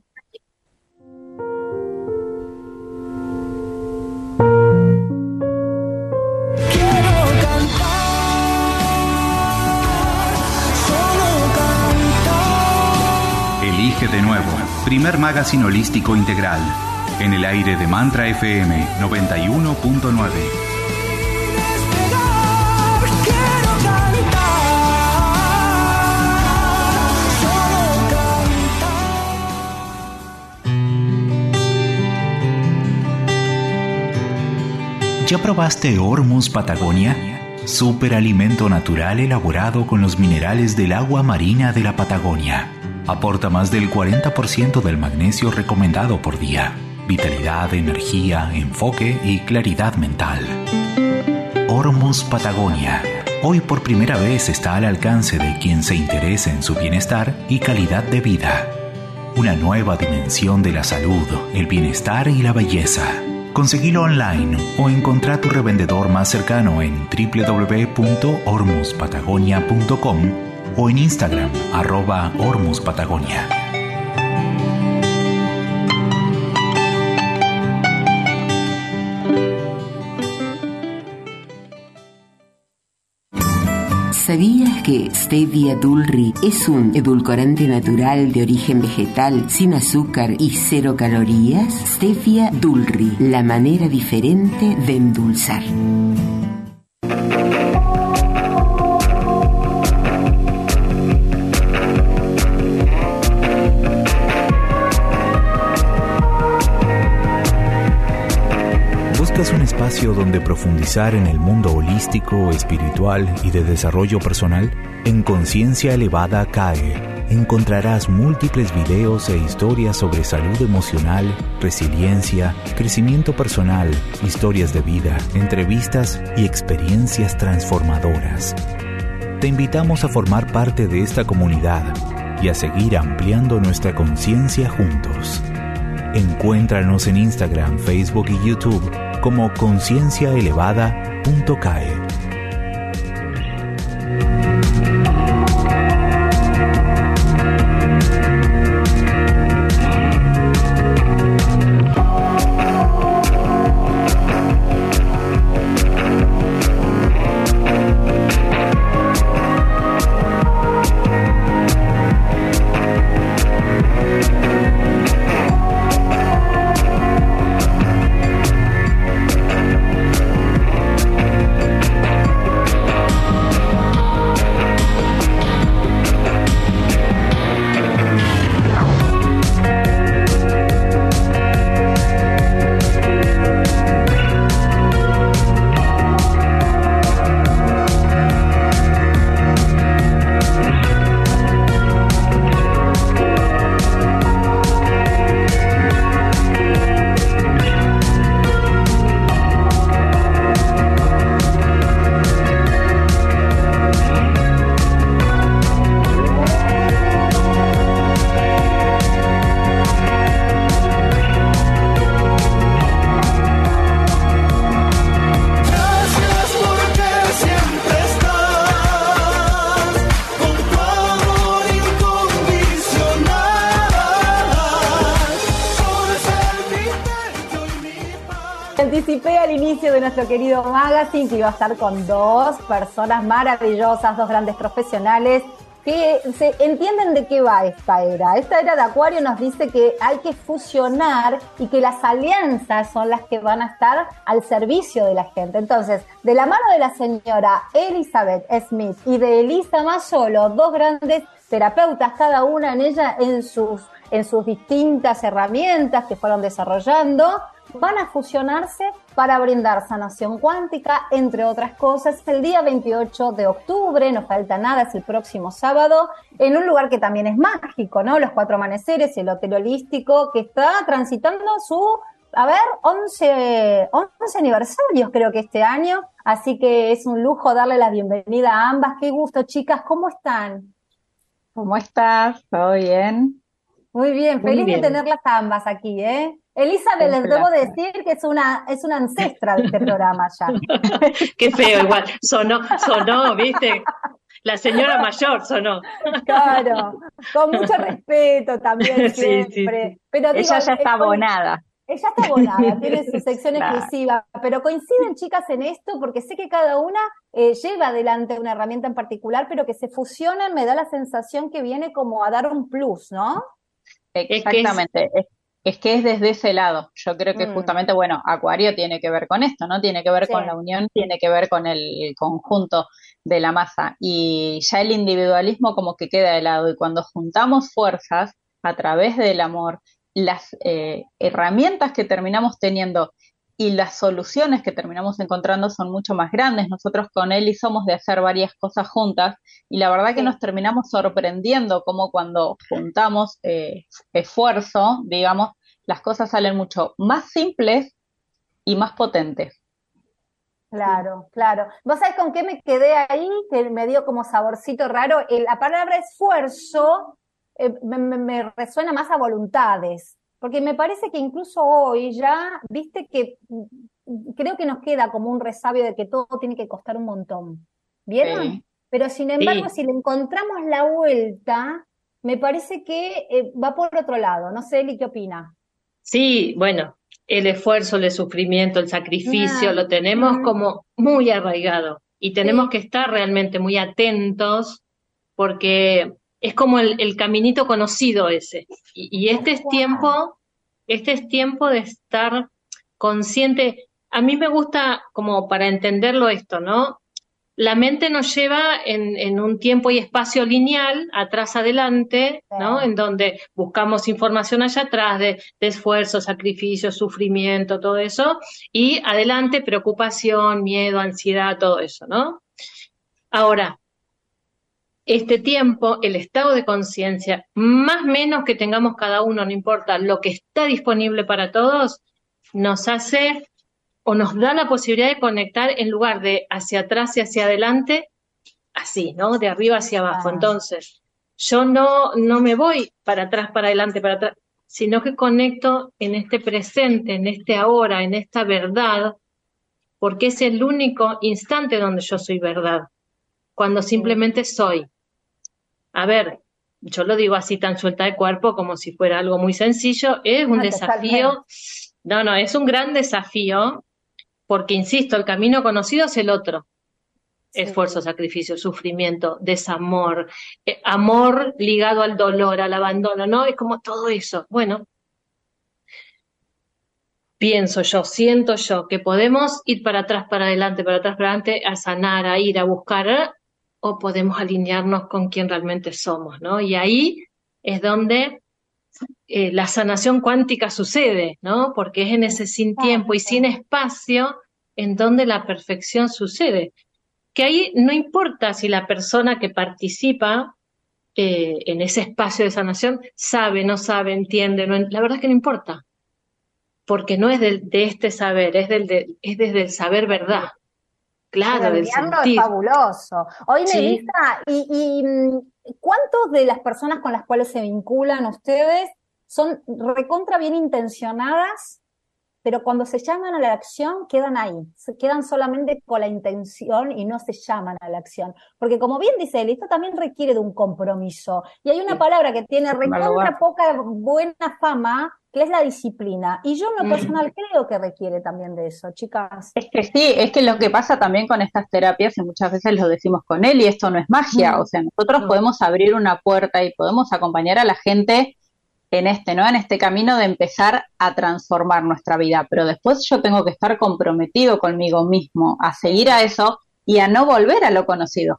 B: Quiero cantar, solo cantar.
A: Elige de nuevo. Primer magazine holístico integral. En el aire de Mantra F M noventa y uno punto nueve.
B: Despegar, quiero cantar, solo cantar.
A: ¿Ya probaste Hormuz Patagonia? Superalimento natural elaborado con los minerales del agua marina de la Patagonia. Aporta más del cuarenta por ciento del magnesio recomendado por día. Vitalidad, energía, enfoque y claridad mental. Hormuz Patagonia. Hoy por primera vez está al alcance de quien se interese en su bienestar y calidad de vida. Una nueva dimensión de la salud, el bienestar y la belleza. Conseguilo online o encontrá tu revendedor más cercano en doble u doble u doble u punto hormuz patagonia punto com o en Instagram, arroba Hormuz Patagonia.
D: ¿Sabías que Stevia Dulri es un edulcorante natural de origen vegetal, sin azúcar y cero calorías? Stevia Dulri, la manera diferente de endulzar.
A: ¿Buscas un espacio donde profundizar en el mundo holístico, espiritual y de desarrollo personal? En Conciencia Elevada C A E encontrarás múltiples videos e historias sobre salud emocional, resiliencia, crecimiento personal, historias de vida, entrevistas y experiencias transformadoras. Te invitamos a formar parte de esta comunidad y a seguir ampliando nuestra conciencia juntos. Encuéntranos en Instagram, Facebook y YouTube como conciencia elevada punto c a e.
B: Gracias porque siempre estás con tu amor incondicional. Por ser mi techo y mi paz.
C: Anticipé al inicio de nuestro querido magazine que iba a estar con dos personas maravillosas, dos grandes profesionales que se entienden de qué va esta era. Esta era de Acuario nos dice que hay que fusionar y que las alianzas son las que van a estar al servicio de la gente. Entonces, de la mano de la señora Elizabeth Smith y de Elisa Mazzolo, dos grandes terapeutas, cada una en ella en sus, en sus distintas herramientas que fueron desarrollando, van a fusionarse para brindar sanación cuántica, entre otras cosas, el día veintiocho de octubre, no falta nada, es el próximo sábado, en un lugar que también es mágico, ¿no? Los Cuatro Amaneceres, el Hotel Holístico, que está transitando su, a ver, once, once aniversarios creo que este año, así que es un lujo darle la bienvenida a ambas. Qué gusto, chicas, ¿cómo están?
F: ¿Cómo estás? ¿Todo bien?
C: Muy bien,
F: Muy
C: feliz
F: bien.
C: de tenerlas ambas aquí, ¿eh? Elizabeth,
F: Un
C: les debo
F: placer.
C: decir que es una, es una ancestra de este programa ya.
G: Qué feo, igual. Sonó, sonó, ¿viste? La señora mayor sonó.
C: Claro, con mucho respeto también
G: Sí, sí,
C: siempre. Pero digo,
F: Ella ya está
C: eh, con-
F: abonada.
C: Ella está abonada, tiene su sección
F: Claro.
C: exclusiva, pero coinciden chicas en esto porque sé que cada una eh, lleva adelante una herramienta en particular, pero que se fusionan, me da la sensación que viene como a dar un plus, ¿no?
G: que es-
F: Exactamente. Es, es que es desde ese lado. Yo creo que
C: Mm.
F: justamente, bueno, Acuario tiene que ver con esto, ¿no? Tiene que ver
C: Sí.
F: con la unión, tiene que ver con el conjunto de la masa. Y ya el individualismo como que queda de lado. Y cuando juntamos fuerzas a través del amor, las eh, herramientas que terminamos teniendo y las soluciones que terminamos encontrando son mucho más grandes. Nosotros con Eli somos de hacer varias cosas juntas y la verdad que
C: Sí.
F: nos terminamos sorprendiendo como cuando juntamos eh, esfuerzo, digamos, las cosas salen mucho más simples y más potentes.
C: Claro, claro. ¿Vos sabés con qué me quedé ahí? Que me dio como saborcito raro. Eh, La palabra esfuerzo eh, me, me- me resuena más a voluntades, porque me parece que incluso hoy ya, viste que mm, creo que nos queda como un resabio de que todo tiene que costar un montón. ¿Vieron?
F: Sí.
C: Pero sin embargo,
G: Sí.
C: si le encontramos la vuelta, me parece que eh, va por otro lado. No sé, Eli, ¿qué opina?
G: Sí, bueno, el esfuerzo, el sufrimiento, el sacrificio,
C: Ah,
G: lo tenemos
C: mm.
G: como muy arraigado. y tenemos
C: Sí.
G: que estar realmente muy atentos porque es como el, el caminito conocido ese. Y, y este es
C: Wow.
G: tiempo, este es tiempo de estar consciente. A mí me gusta como para entenderlo esto, ¿no? La mente nos lleva en, en un tiempo y espacio lineal, atrás adelante, ¿no?
C: Sí.
G: En donde buscamos información allá atrás de, de esfuerzo, sacrificio, sufrimiento, todo eso, y adelante preocupación, miedo, ansiedad, todo eso, ¿no? Ahora, este tiempo, el estado de conciencia, más o menos que tengamos cada uno, no importa, lo que está disponible para todos, nos hace o nos da la posibilidad de conectar en lugar de hacia atrás y hacia adelante, así, ¿no? De arriba hacia abajo.
C: Ah.
G: Entonces, yo no, no me voy para atrás, para adelante, para atrás, sino que conecto en este presente, en este ahora, en esta verdad, porque es el único instante donde yo soy verdad, cuando simplemente soy. A ver, yo lo digo así tan suelta de cuerpo como si fuera algo muy sencillo, es un
C: Ah,
G: desafío,
C: totalmente.
G: no, no, es un gran desafío, porque insisto, el camino conocido es el otro.
C: Sí.
G: Esfuerzo, sacrificio, sufrimiento, desamor, eh, amor ligado al dolor, al abandono, ¿no? Es como todo eso. Bueno, pienso yo, siento yo que podemos ir para atrás, para adelante, para atrás, para adelante, a sanar, a ir, a buscar, ¿eh? O podemos alinearnos con quien realmente somos, ¿no? Y ahí es donde eh, la sanación cuántica sucede, ¿no? Porque es en ese sin tiempo y sin espacio en donde la perfección sucede. Que ahí no importa si la persona que participa eh, en ese espacio de sanación sabe, no sabe, entiende, no, la verdad es que no importa, porque no es de, de este saber, es, del de, es desde el saber verdad,
C: Pero
G: claro, del
C: enviarlo es
G: sentir.
C: fabuloso. Oye,
G: Sí.
C: Melissa, ¿y, y mm, cuántos de las personas con las cuales se vinculan ustedes son recontra bien intencionadas, pero cuando se llaman a la acción quedan ahí, se quedan solamente con la intención y no se llaman a la acción? Porque como bien dice él, esto también requiere de un compromiso. Y hay una
G: Sí.
C: palabra que tiene
F: En primer
C: recontra
F: lugar.
C: poca buena fama, que es la disciplina. Y yo en lo
G: Mm.
C: personal creo que requiere también de eso, chicas.
F: Es que sí, es que lo que pasa también con estas terapias, y muchas veces lo decimos con él, y esto no es magia,
C: Mm.
F: o sea, nosotros
G: No.
F: podemos abrir una puerta y podemos acompañar a la gente en este, ¿no? En este camino de empezar a transformar nuestra vida, pero después yo tengo que estar comprometido conmigo mismo, a seguir a eso y a no volver a lo conocido,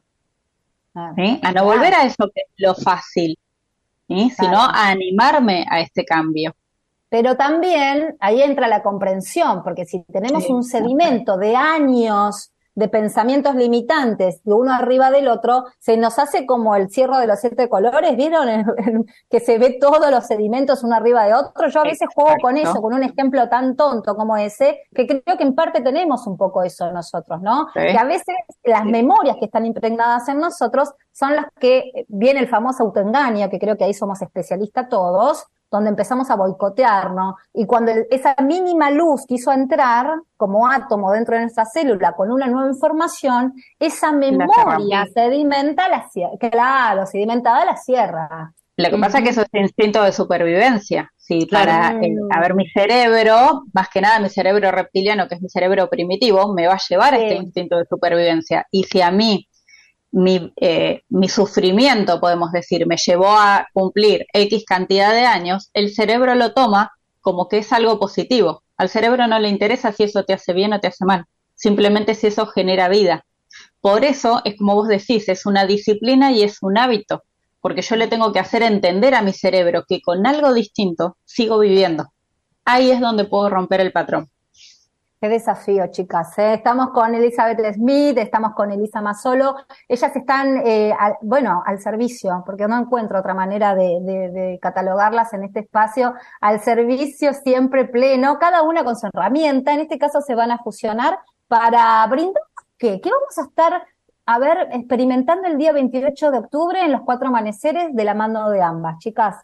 C: Ah,
F: ¿sí? A no
C: claro.
F: volver a eso que es lo fácil, ¿sí? Sino
C: Claro.
F: a animarme a este cambio.
C: Pero también ahí entra la comprensión, porque si tenemos
G: Sí.
C: un sedimento de años de pensamientos limitantes de uno arriba del otro, se nos hace como el cierre de los siete colores, ¿vieron? El- el- que se ve todos los sedimentos uno arriba de otro. Yo a veces juego con
F: Exacto.
C: eso, con un ejemplo tan tonto como ese, que creo que en parte tenemos un poco eso nosotros, ¿no?
F: Sí.
C: Que a veces las memorias que están impregnadas en nosotros son las que viene el famoso autoengaño, que creo que ahí somos especialistas todos, donde empezamos a boicotearnos, y cuando el- esa mínima luz quiso entrar como átomo dentro de nuestra célula con una nueva información, esa memoria
F: cerramos.
C: sedimenta la cierra, claro, sedimentada la cierra.
F: Lo que pasa es que eso es instinto de supervivencia. Si
G: Claro.
F: para, eh, a ver, mi cerebro, más que nada mi cerebro reptiliano, que es mi cerebro primitivo, me va a llevar a este
C: Sí.
F: instinto de supervivencia. Y si a mí, mi, eh, mi sufrimiento, podemos decir, me llevó a cumplir X cantidad de años, el cerebro lo toma como que es algo positivo. Al cerebro no le interesa si eso te hace bien o te hace mal, simplemente si eso genera vida. Por eso es como vos decís, es una disciplina y es un hábito, porque yo le tengo que hacer entender a mi cerebro que con algo distinto sigo viviendo. Ahí es donde puedo romper el patrón.
C: Qué desafío, chicas, ¿eh? Estamos con Elizabeth Smith, estamos con Elisa Mazzolo. Ellas están, eh, al, bueno, al servicio, porque no encuentro otra manera de, de, de catalogarlas en este espacio, al servicio siempre pleno, cada una con su herramienta. En este caso se van a fusionar para brindar, ¿qué? ¿Qué vamos a estar, a ver, experimentando el día veintiocho de octubre en los cuatro amaneceres de la mano de ambas, chicas?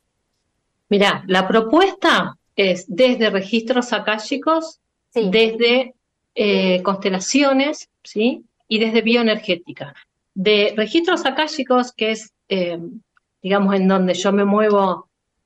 G: Mirá, la propuesta es desde registros akáshicos,
C: Sí.
G: desde eh, constelaciones, ¿sí? Y desde bioenergética. De registros akáshicos, que es, eh, digamos, en donde yo me muevo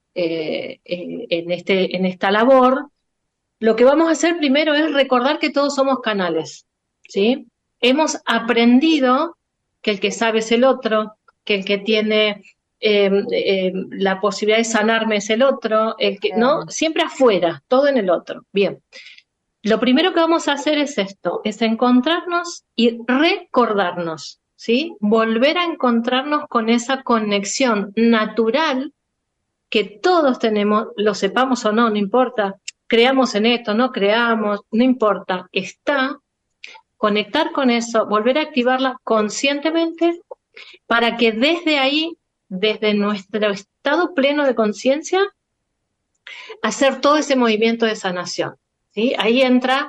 G: eh, eh, en, este, en esta labor, lo que vamos a hacer primero es recordar que todos somos canales, ¿sí? hemos aprendido que el que sabe es el otro, que el que tiene eh, eh, la posibilidad de sanarme es el otro, el que, ¿no? Siempre afuera, todo en el otro. Bien. Lo primero que vamos a hacer es esto, es encontrarnos y recordarnos, ¿sí? Volver a encontrarnos con esa conexión natural que todos tenemos, lo sepamos o no, no importa, creamos en esto, no creamos, no importa, está, conectar con eso, volver a activarla conscientemente para que desde ahí, desde nuestro estado pleno de conciencia, hacer todo ese movimiento de sanación, ¿sí? Ahí entra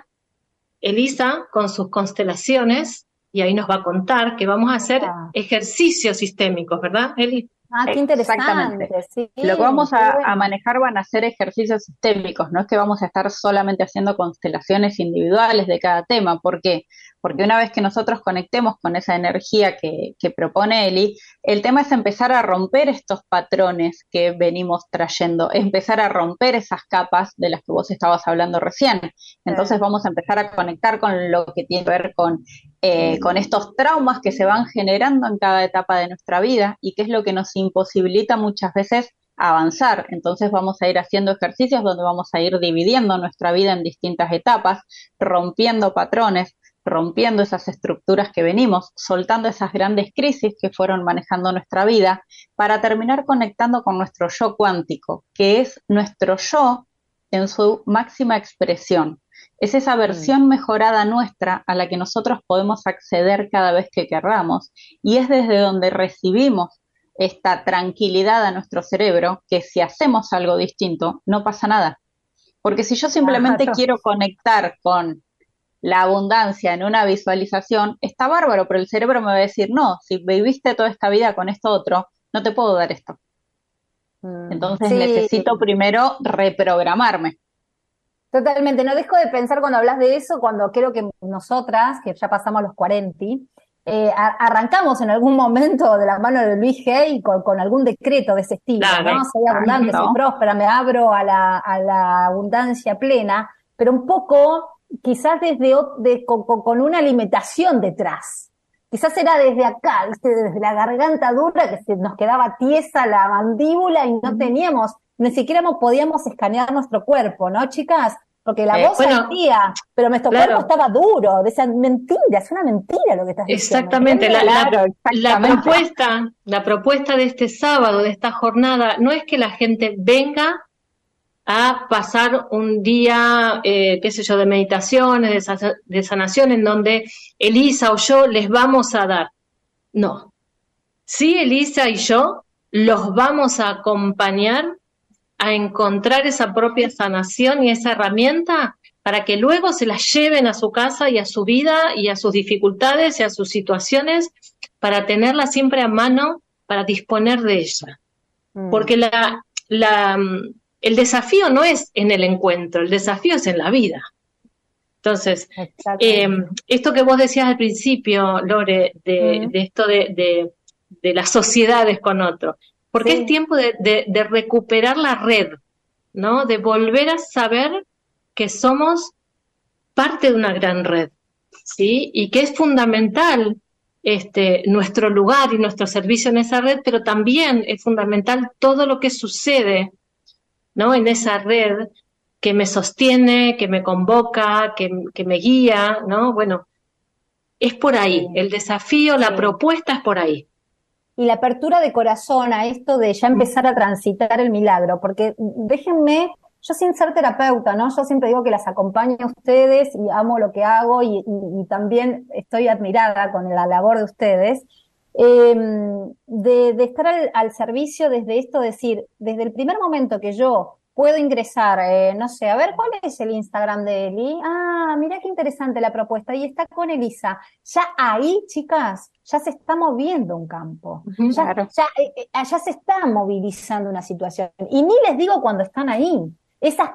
G: Elisa con sus constelaciones y ahí nos va a contar que vamos a hacer
C: Ah.
G: ejercicios sistémicos, ¿verdad, Eli?
C: Ah, qué interesante.
F: Exactamente.
C: Sí,
F: Lo que vamos
C: qué
F: a,
C: bueno.
F: a manejar van a ser ejercicios sistémicos, no es que vamos a estar solamente haciendo constelaciones individuales de cada tema. ¿Por qué? Porque una vez que nosotros conectemos con esa energía que, que propone Eli, el tema es empezar a romper estos patrones que venimos trayendo, empezar a romper esas capas de las que vos estabas hablando recién. Entonces vamos a empezar a conectar con lo que tiene que ver con, eh, con estos traumas que se van generando en cada etapa de nuestra vida y que es lo que nos imposibilita muchas veces avanzar. Entonces vamos a ir haciendo ejercicios donde vamos a ir dividiendo nuestra vida en distintas etapas, rompiendo patrones, rompiendo esas estructuras que venimos, soltando esas grandes crisis que fueron manejando nuestra vida, para terminar conectando con nuestro yo cuántico, que es nuestro yo en su máxima expresión. Es esa versión mejorada nuestra a la que nosotros podemos acceder cada vez que querramos, y es desde donde recibimos esta tranquilidad a nuestro cerebro, que si hacemos algo distinto, no pasa nada. Porque si yo simplemente
C: Claro.
F: quiero conectar con la abundancia en una visualización, está bárbaro, pero el cerebro me va a decir, no, si viviste toda esta vida con esto otro, no te puedo dar esto.
C: Mm,
F: Entonces
C: sí,
F: necesito primero reprogramarme.
C: totalmente. No dejo de pensar cuando hablas de eso, cuando creo que nosotras, que ya pasamos los cuarenta, eh, a- arrancamos en algún momento de la mano de Luis Hay con, con algún decreto de ese estilo,
G: Claro.
C: ¿no? Soy abundante, soy
F: ¿no?
C: próspera, me abro a la, a la abundancia plena, pero un poco quizás desde o- de- con, con- con una alimentación detrás. Quizás era desde acá, ¿viste? Desde la garganta dura, que se nos quedaba tiesa la mandíbula y no teníamos, ni siquiera podíamos escanear nuestro cuerpo, ¿no, chicas? Porque la
G: Eh,
C: voz
G: bueno,
C: sentía, pero nuestro
G: claro.
C: cuerpo estaba duro. Decían, mentira, es una mentira lo que estás diciendo.
G: Exactamente, la,
C: ¿entendés?
G: la-
F: Claro,
G: la
F: exactamente.
G: propuesta, la propuesta de este sábado, de esta jornada, no es que la gente venga a pasar un día, eh, qué sé yo, de meditaciones, de, sa- de sanación, en donde Elisa o yo les vamos a dar. No. Sí, Elisa y yo los vamos a acompañar a encontrar esa propia sanación y esa herramienta para que luego se la lleven a su casa y a su vida y a sus dificultades y a sus situaciones, para tenerla siempre a mano, para disponer de ella.
C: Mm.
G: Porque la, la, mm, el desafío no es en el encuentro, el desafío es en la vida. Entonces,
C: Exactamente.
G: eh, esto que vos decías al principio, Lore, de,
C: Mm.
G: de esto de, de, de las sociedades con otro, porque
C: Sí.
G: es tiempo de, de, de recuperar la red, ¿no? De volver a saber que somos parte de una gran red, ¿sí? Y que es fundamental este, nuestro lugar y nuestro servicio en esa red, pero también es fundamental todo lo que sucede, ¿no? En esa red que me sostiene, que me convoca, que, que me guía, ¿no? Bueno, es por ahí,
C: Sí.
G: el desafío, la
C: Sí.
G: propuesta es por ahí.
C: Y la apertura de corazón a esto de ya empezar a transitar el milagro, porque déjenme, yo sin ser terapeuta, ¿no? Yo siempre digo que las acompaño a ustedes y amo lo que hago y, y- y también estoy admirada con la labor de ustedes, eh, de, de estar al, al servicio desde esto, decir, desde el primer momento que yo puedo ingresar, eh, no sé, a ver, ¿cuál es el Instagram de Eli? Ah, mira qué interesante la propuesta, y está con Elisa. Ya ahí, chicas, ya se está moviendo un campo.
G: Ujú.
C: Ya,
F: Claro.
C: ya, eh, eh, ya se está movilizando una situación. Y ni les digo cuando están ahí. Esas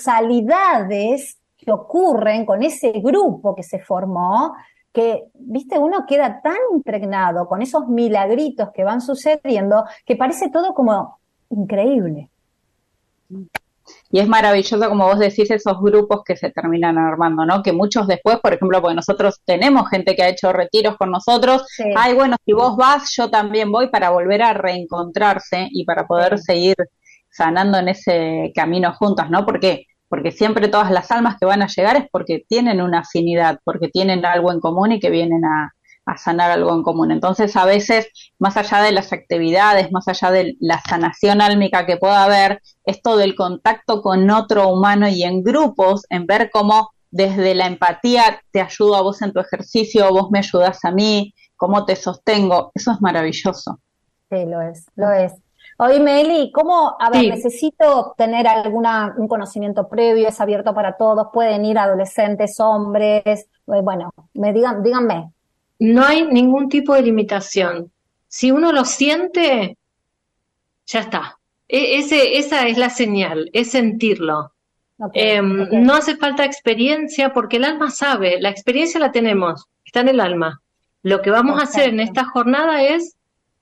C: causalidades que ocurren con ese grupo que se formó, que, viste, uno queda tan impregnado con esos milagritos que van sucediendo, que parece todo como increíble.
F: Y es maravilloso, como vos decís, esos grupos que se terminan armando, ¿no? Que muchos después, por ejemplo, porque nosotros tenemos gente que ha hecho retiros con nosotros,
C: Sí,
F: ay, bueno, si vos vas, yo también voy para volver a reencontrarse y para poder
C: sí,
F: seguir sanando en ese camino juntos, ¿no? ¿Por qué? Porque siempre todas las almas que van a llegar es porque tienen una afinidad, porque tienen algo en común y que vienen a, a sanar algo en común. Entonces, a veces, más allá de las actividades, más allá de la sanación álmica que pueda haber, es todo el contacto con otro humano y en grupos, en ver cómo desde la empatía te ayudo a vos en tu ejercicio, vos me ayudás a mí, cómo te sostengo. Eso es maravilloso.
C: sí, lo es, lo es. Oíme, Eli, ¿cómo? A ver,
G: Sí,
C: necesito tener alguna, un conocimiento previo, es abierto para todos, pueden ir adolescentes, hombres, eh, bueno, me digan, díganme.
G: no hay ningún tipo de limitación. Si uno lo siente, ya está. E- ese, esa es la señal, es sentirlo.
C: Ok,
G: Eh,
C: ok,
G: no hace falta experiencia porque el alma sabe, la experiencia la tenemos, está en el alma. Lo que vamos a hacer en
C: perfecto.
G: esta jornada es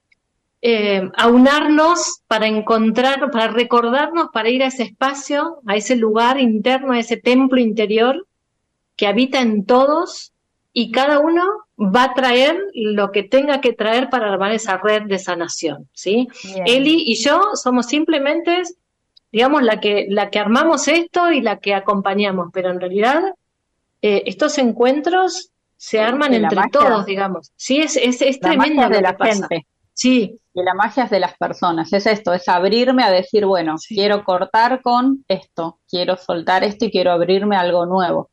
G: eh, aunarnos para encontrar, para recordarnos, para ir a ese espacio, a ese lugar interno, a ese templo interior que habita en todos y cada uno va a traer lo que tenga que traer para armar esa red de sanación, ¿sí?
C: Bien.
G: Eli y yo somos simplemente, digamos, la que, la que armamos esto y la que acompañamos, pero en realidad eh, estos encuentros se arman
F: Y la
G: entre todos,
F: magia,
G: digamos. Sí, es, es, es
F: la magia
G: tremendo
F: es de
G: lo que
F: la
G: pasa.
F: gente.
G: Sí,
F: Y la magia es de las personas, es esto, es abrirme a decir, bueno,
G: sí,
F: quiero cortar con esto, quiero soltar esto y quiero abrirme a algo nuevo.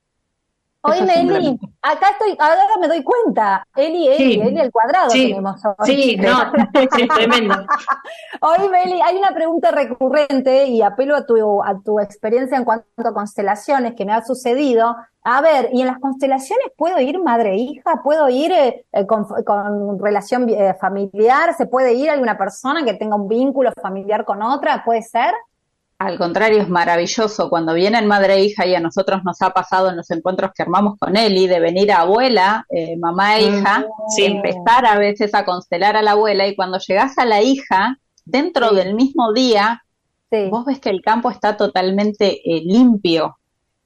F: Eso
C: Oíme, Eli,
F: simplemente.
C: acá estoy, ahora me doy cuenta. Eli, Eli, Eli
G: sí,
C: al cuadrado
G: sí,
C: tenemos hoy,
G: sí,
C: chicos.
G: no, es tremendo.
C: Oíme, Eli, hay una pregunta recurrente y apelo a tu, a tu experiencia en cuanto a constelaciones que me ha sucedido. A ver, ¿y en las constelaciones puedo ir madre e hija? ¿Puedo ir eh, eh, con, con relación eh, familiar? ¿Se puede ir alguna persona que tenga un vínculo familiar con otra? ¿Puede ser?
F: Al contrario, es maravilloso cuando vienen madre e hija y a nosotros nos ha pasado en los encuentros que armamos con Eli, de venir a abuela, eh, mamá e
G: Mm,
F: hija,
G: sí,
C: Oh,
F: empezar a veces a constelar a la abuela y cuando llegás a la hija, dentro
C: sí,
F: del mismo día,
C: sí.
F: vos ves que el campo está totalmente eh, limpio.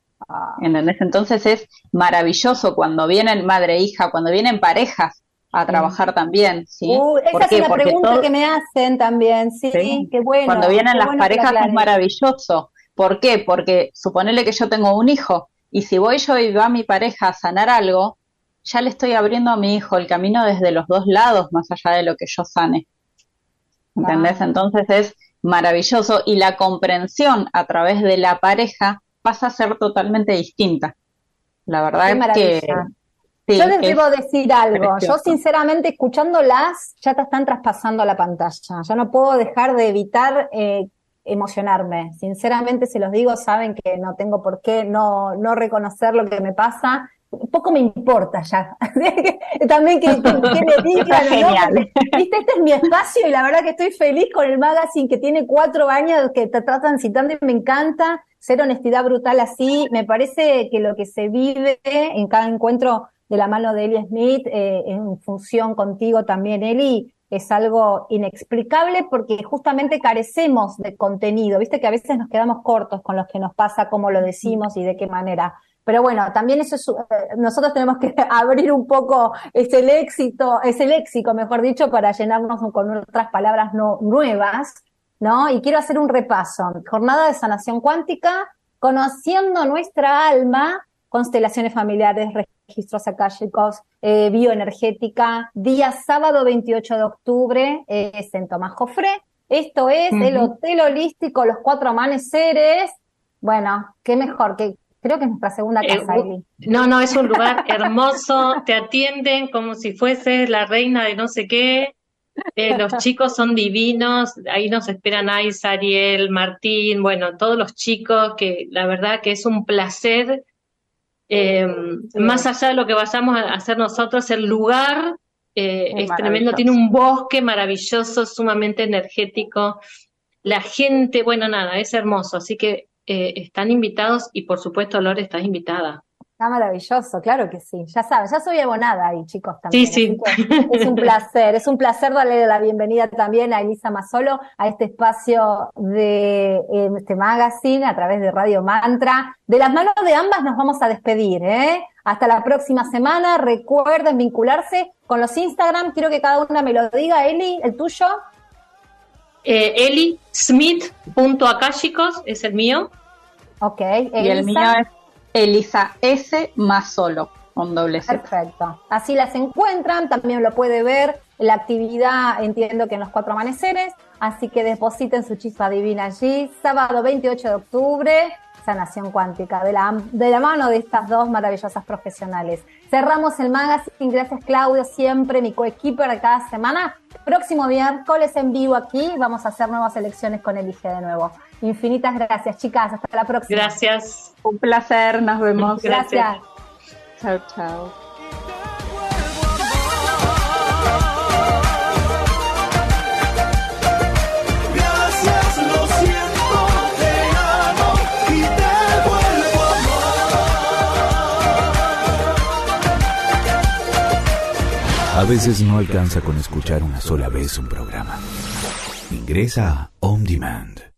C: Ah.
F: ¿Entendés? Entonces es maravilloso cuando vienen madre e hija, cuando vienen parejas a
C: Sí.
F: trabajar también, ¿sí?
C: Uh, esa
F: ¿Por
C: es
F: qué?
C: una
F: Porque
C: pregunta que
F: todo,
C: me hacen también. Sí,
F: ¿sí?
C: qué
F: Cuando
C: bueno,
F: vienen
C: qué
F: las
C: bueno que lo
F: parejas es
C: aclares.
F: maravilloso. ¿Por qué? Porque suponele que yo tengo un hijo y si voy yo y va mi pareja a sanar algo, ya le estoy abriendo a mi hijo el camino desde los dos lados, más allá de lo que yo sane. ¿Entendés?
C: Ah,
F: Entonces es maravilloso y la comprensión a través de la pareja pasa a ser totalmente distinta. La verdad
C: qué
F: es que
C: maravilla. Yo
F: sí,
C: les debo
F: es
C: decir algo. Yo,
F: precioso.
C: sinceramente, escuchándolas, ya te están traspasando la pantalla. Yo no puedo dejar de evitar eh, emocionarme. Sinceramente, se los digo, saben que no tengo por qué no, no reconocer lo que me pasa. Poco me importa ya. También que, que, que me
F: Eso es
C: digan o no, porque,
F: genial.
C: viste, este es mi espacio y la verdad que estoy feliz con el magazine que tiene cuatro años, que te está transitando y me encanta. Ser honestidad brutal así. Me parece que lo que se vive en cada encuentro de la mano de Eli Smith, eh, en función contigo también, Eli, es algo inexplicable porque justamente carecemos de contenido, viste que a veces nos quedamos cortos con lo que nos pasa, cómo lo decimos y de qué manera. Pero bueno, también eso es, eh, nosotros tenemos que abrir un poco ese léxico, ese léxico, mejor dicho, para llenarnos con otras palabras no, nuevas, ¿no? Y quiero hacer un repaso. Jornada de sanación cuántica, conociendo nuestra alma, constelaciones familiares, registros akáshicos, eh, bioenergética, día sábado veintiocho de octubre, eh, es en Tomás Jofré. Esto es el
G: ujú.
C: Hotel Holístico Los Cuatro Amaneceres. Bueno, qué mejor, que creo que es nuestra segunda
G: Eh,
C: casa,
G: u-
C: Eli.
G: no, no, es un lugar hermoso, te atienden como si fueses la reina de no sé qué. Eh, los chicos son divinos, ahí nos esperan Ais, Ariel, Martín, bueno, todos los chicos, que la verdad que es un placer, eh,
C: Sí,
G: más allá de lo que vayamos a hacer nosotros, el lugar eh,
F: Es
G: es tremendo, tiene
F: maravilloso.
G: un bosque maravilloso, sumamente energético, la gente, bueno, nada, es hermoso, así que eh, están invitados y por supuesto, Lore, estás invitada.
C: Está maravilloso, claro que sí. Ya saben, ya soy abonada ahí, chicos, también.
G: Sí, sí.
C: Así que es un placer, es un placer darle la bienvenida también a Elisa Mazzolo a este espacio de eh, este magazine a través de Radio Mantra. De las manos de ambas nos vamos a despedir, ¿eh? Hasta la próxima semana. Recuerden vincularse con los Instagram. Quiero que cada una me lo diga. Eli, ¿el tuyo?
G: Eh, Eli Smith punto akashicos es el mío.
C: Ok.
F: Y el mío es Elisa S. Mazzolo, con doble Z.
C: Perfecto. Así las encuentran, también lo puede ver la actividad, entiendo que en los Cuatro Amaneceres, así que depositen su chispa divina allí, sábado veintiocho de octubre, Sanación Cuántica, de la, de la mano de estas dos maravillosas profesionales. Cerramos el magazine, gracias Claudio, siempre mi coequiper de cada semana. Próximo miércoles en vivo aquí, vamos a hacer nuevas elecciones con Elige de nuevo. Infinitas gracias, chicas, hasta la próxima.
G: Gracias.
F: Un placer, nos vemos.
C: Gracias.
F: Chao, chao.
B: Gracias, lo siento, te amo y te vuelvo a amar.
A: A veces no alcanza con escuchar una sola vez un programa. Ingresa a On Demand.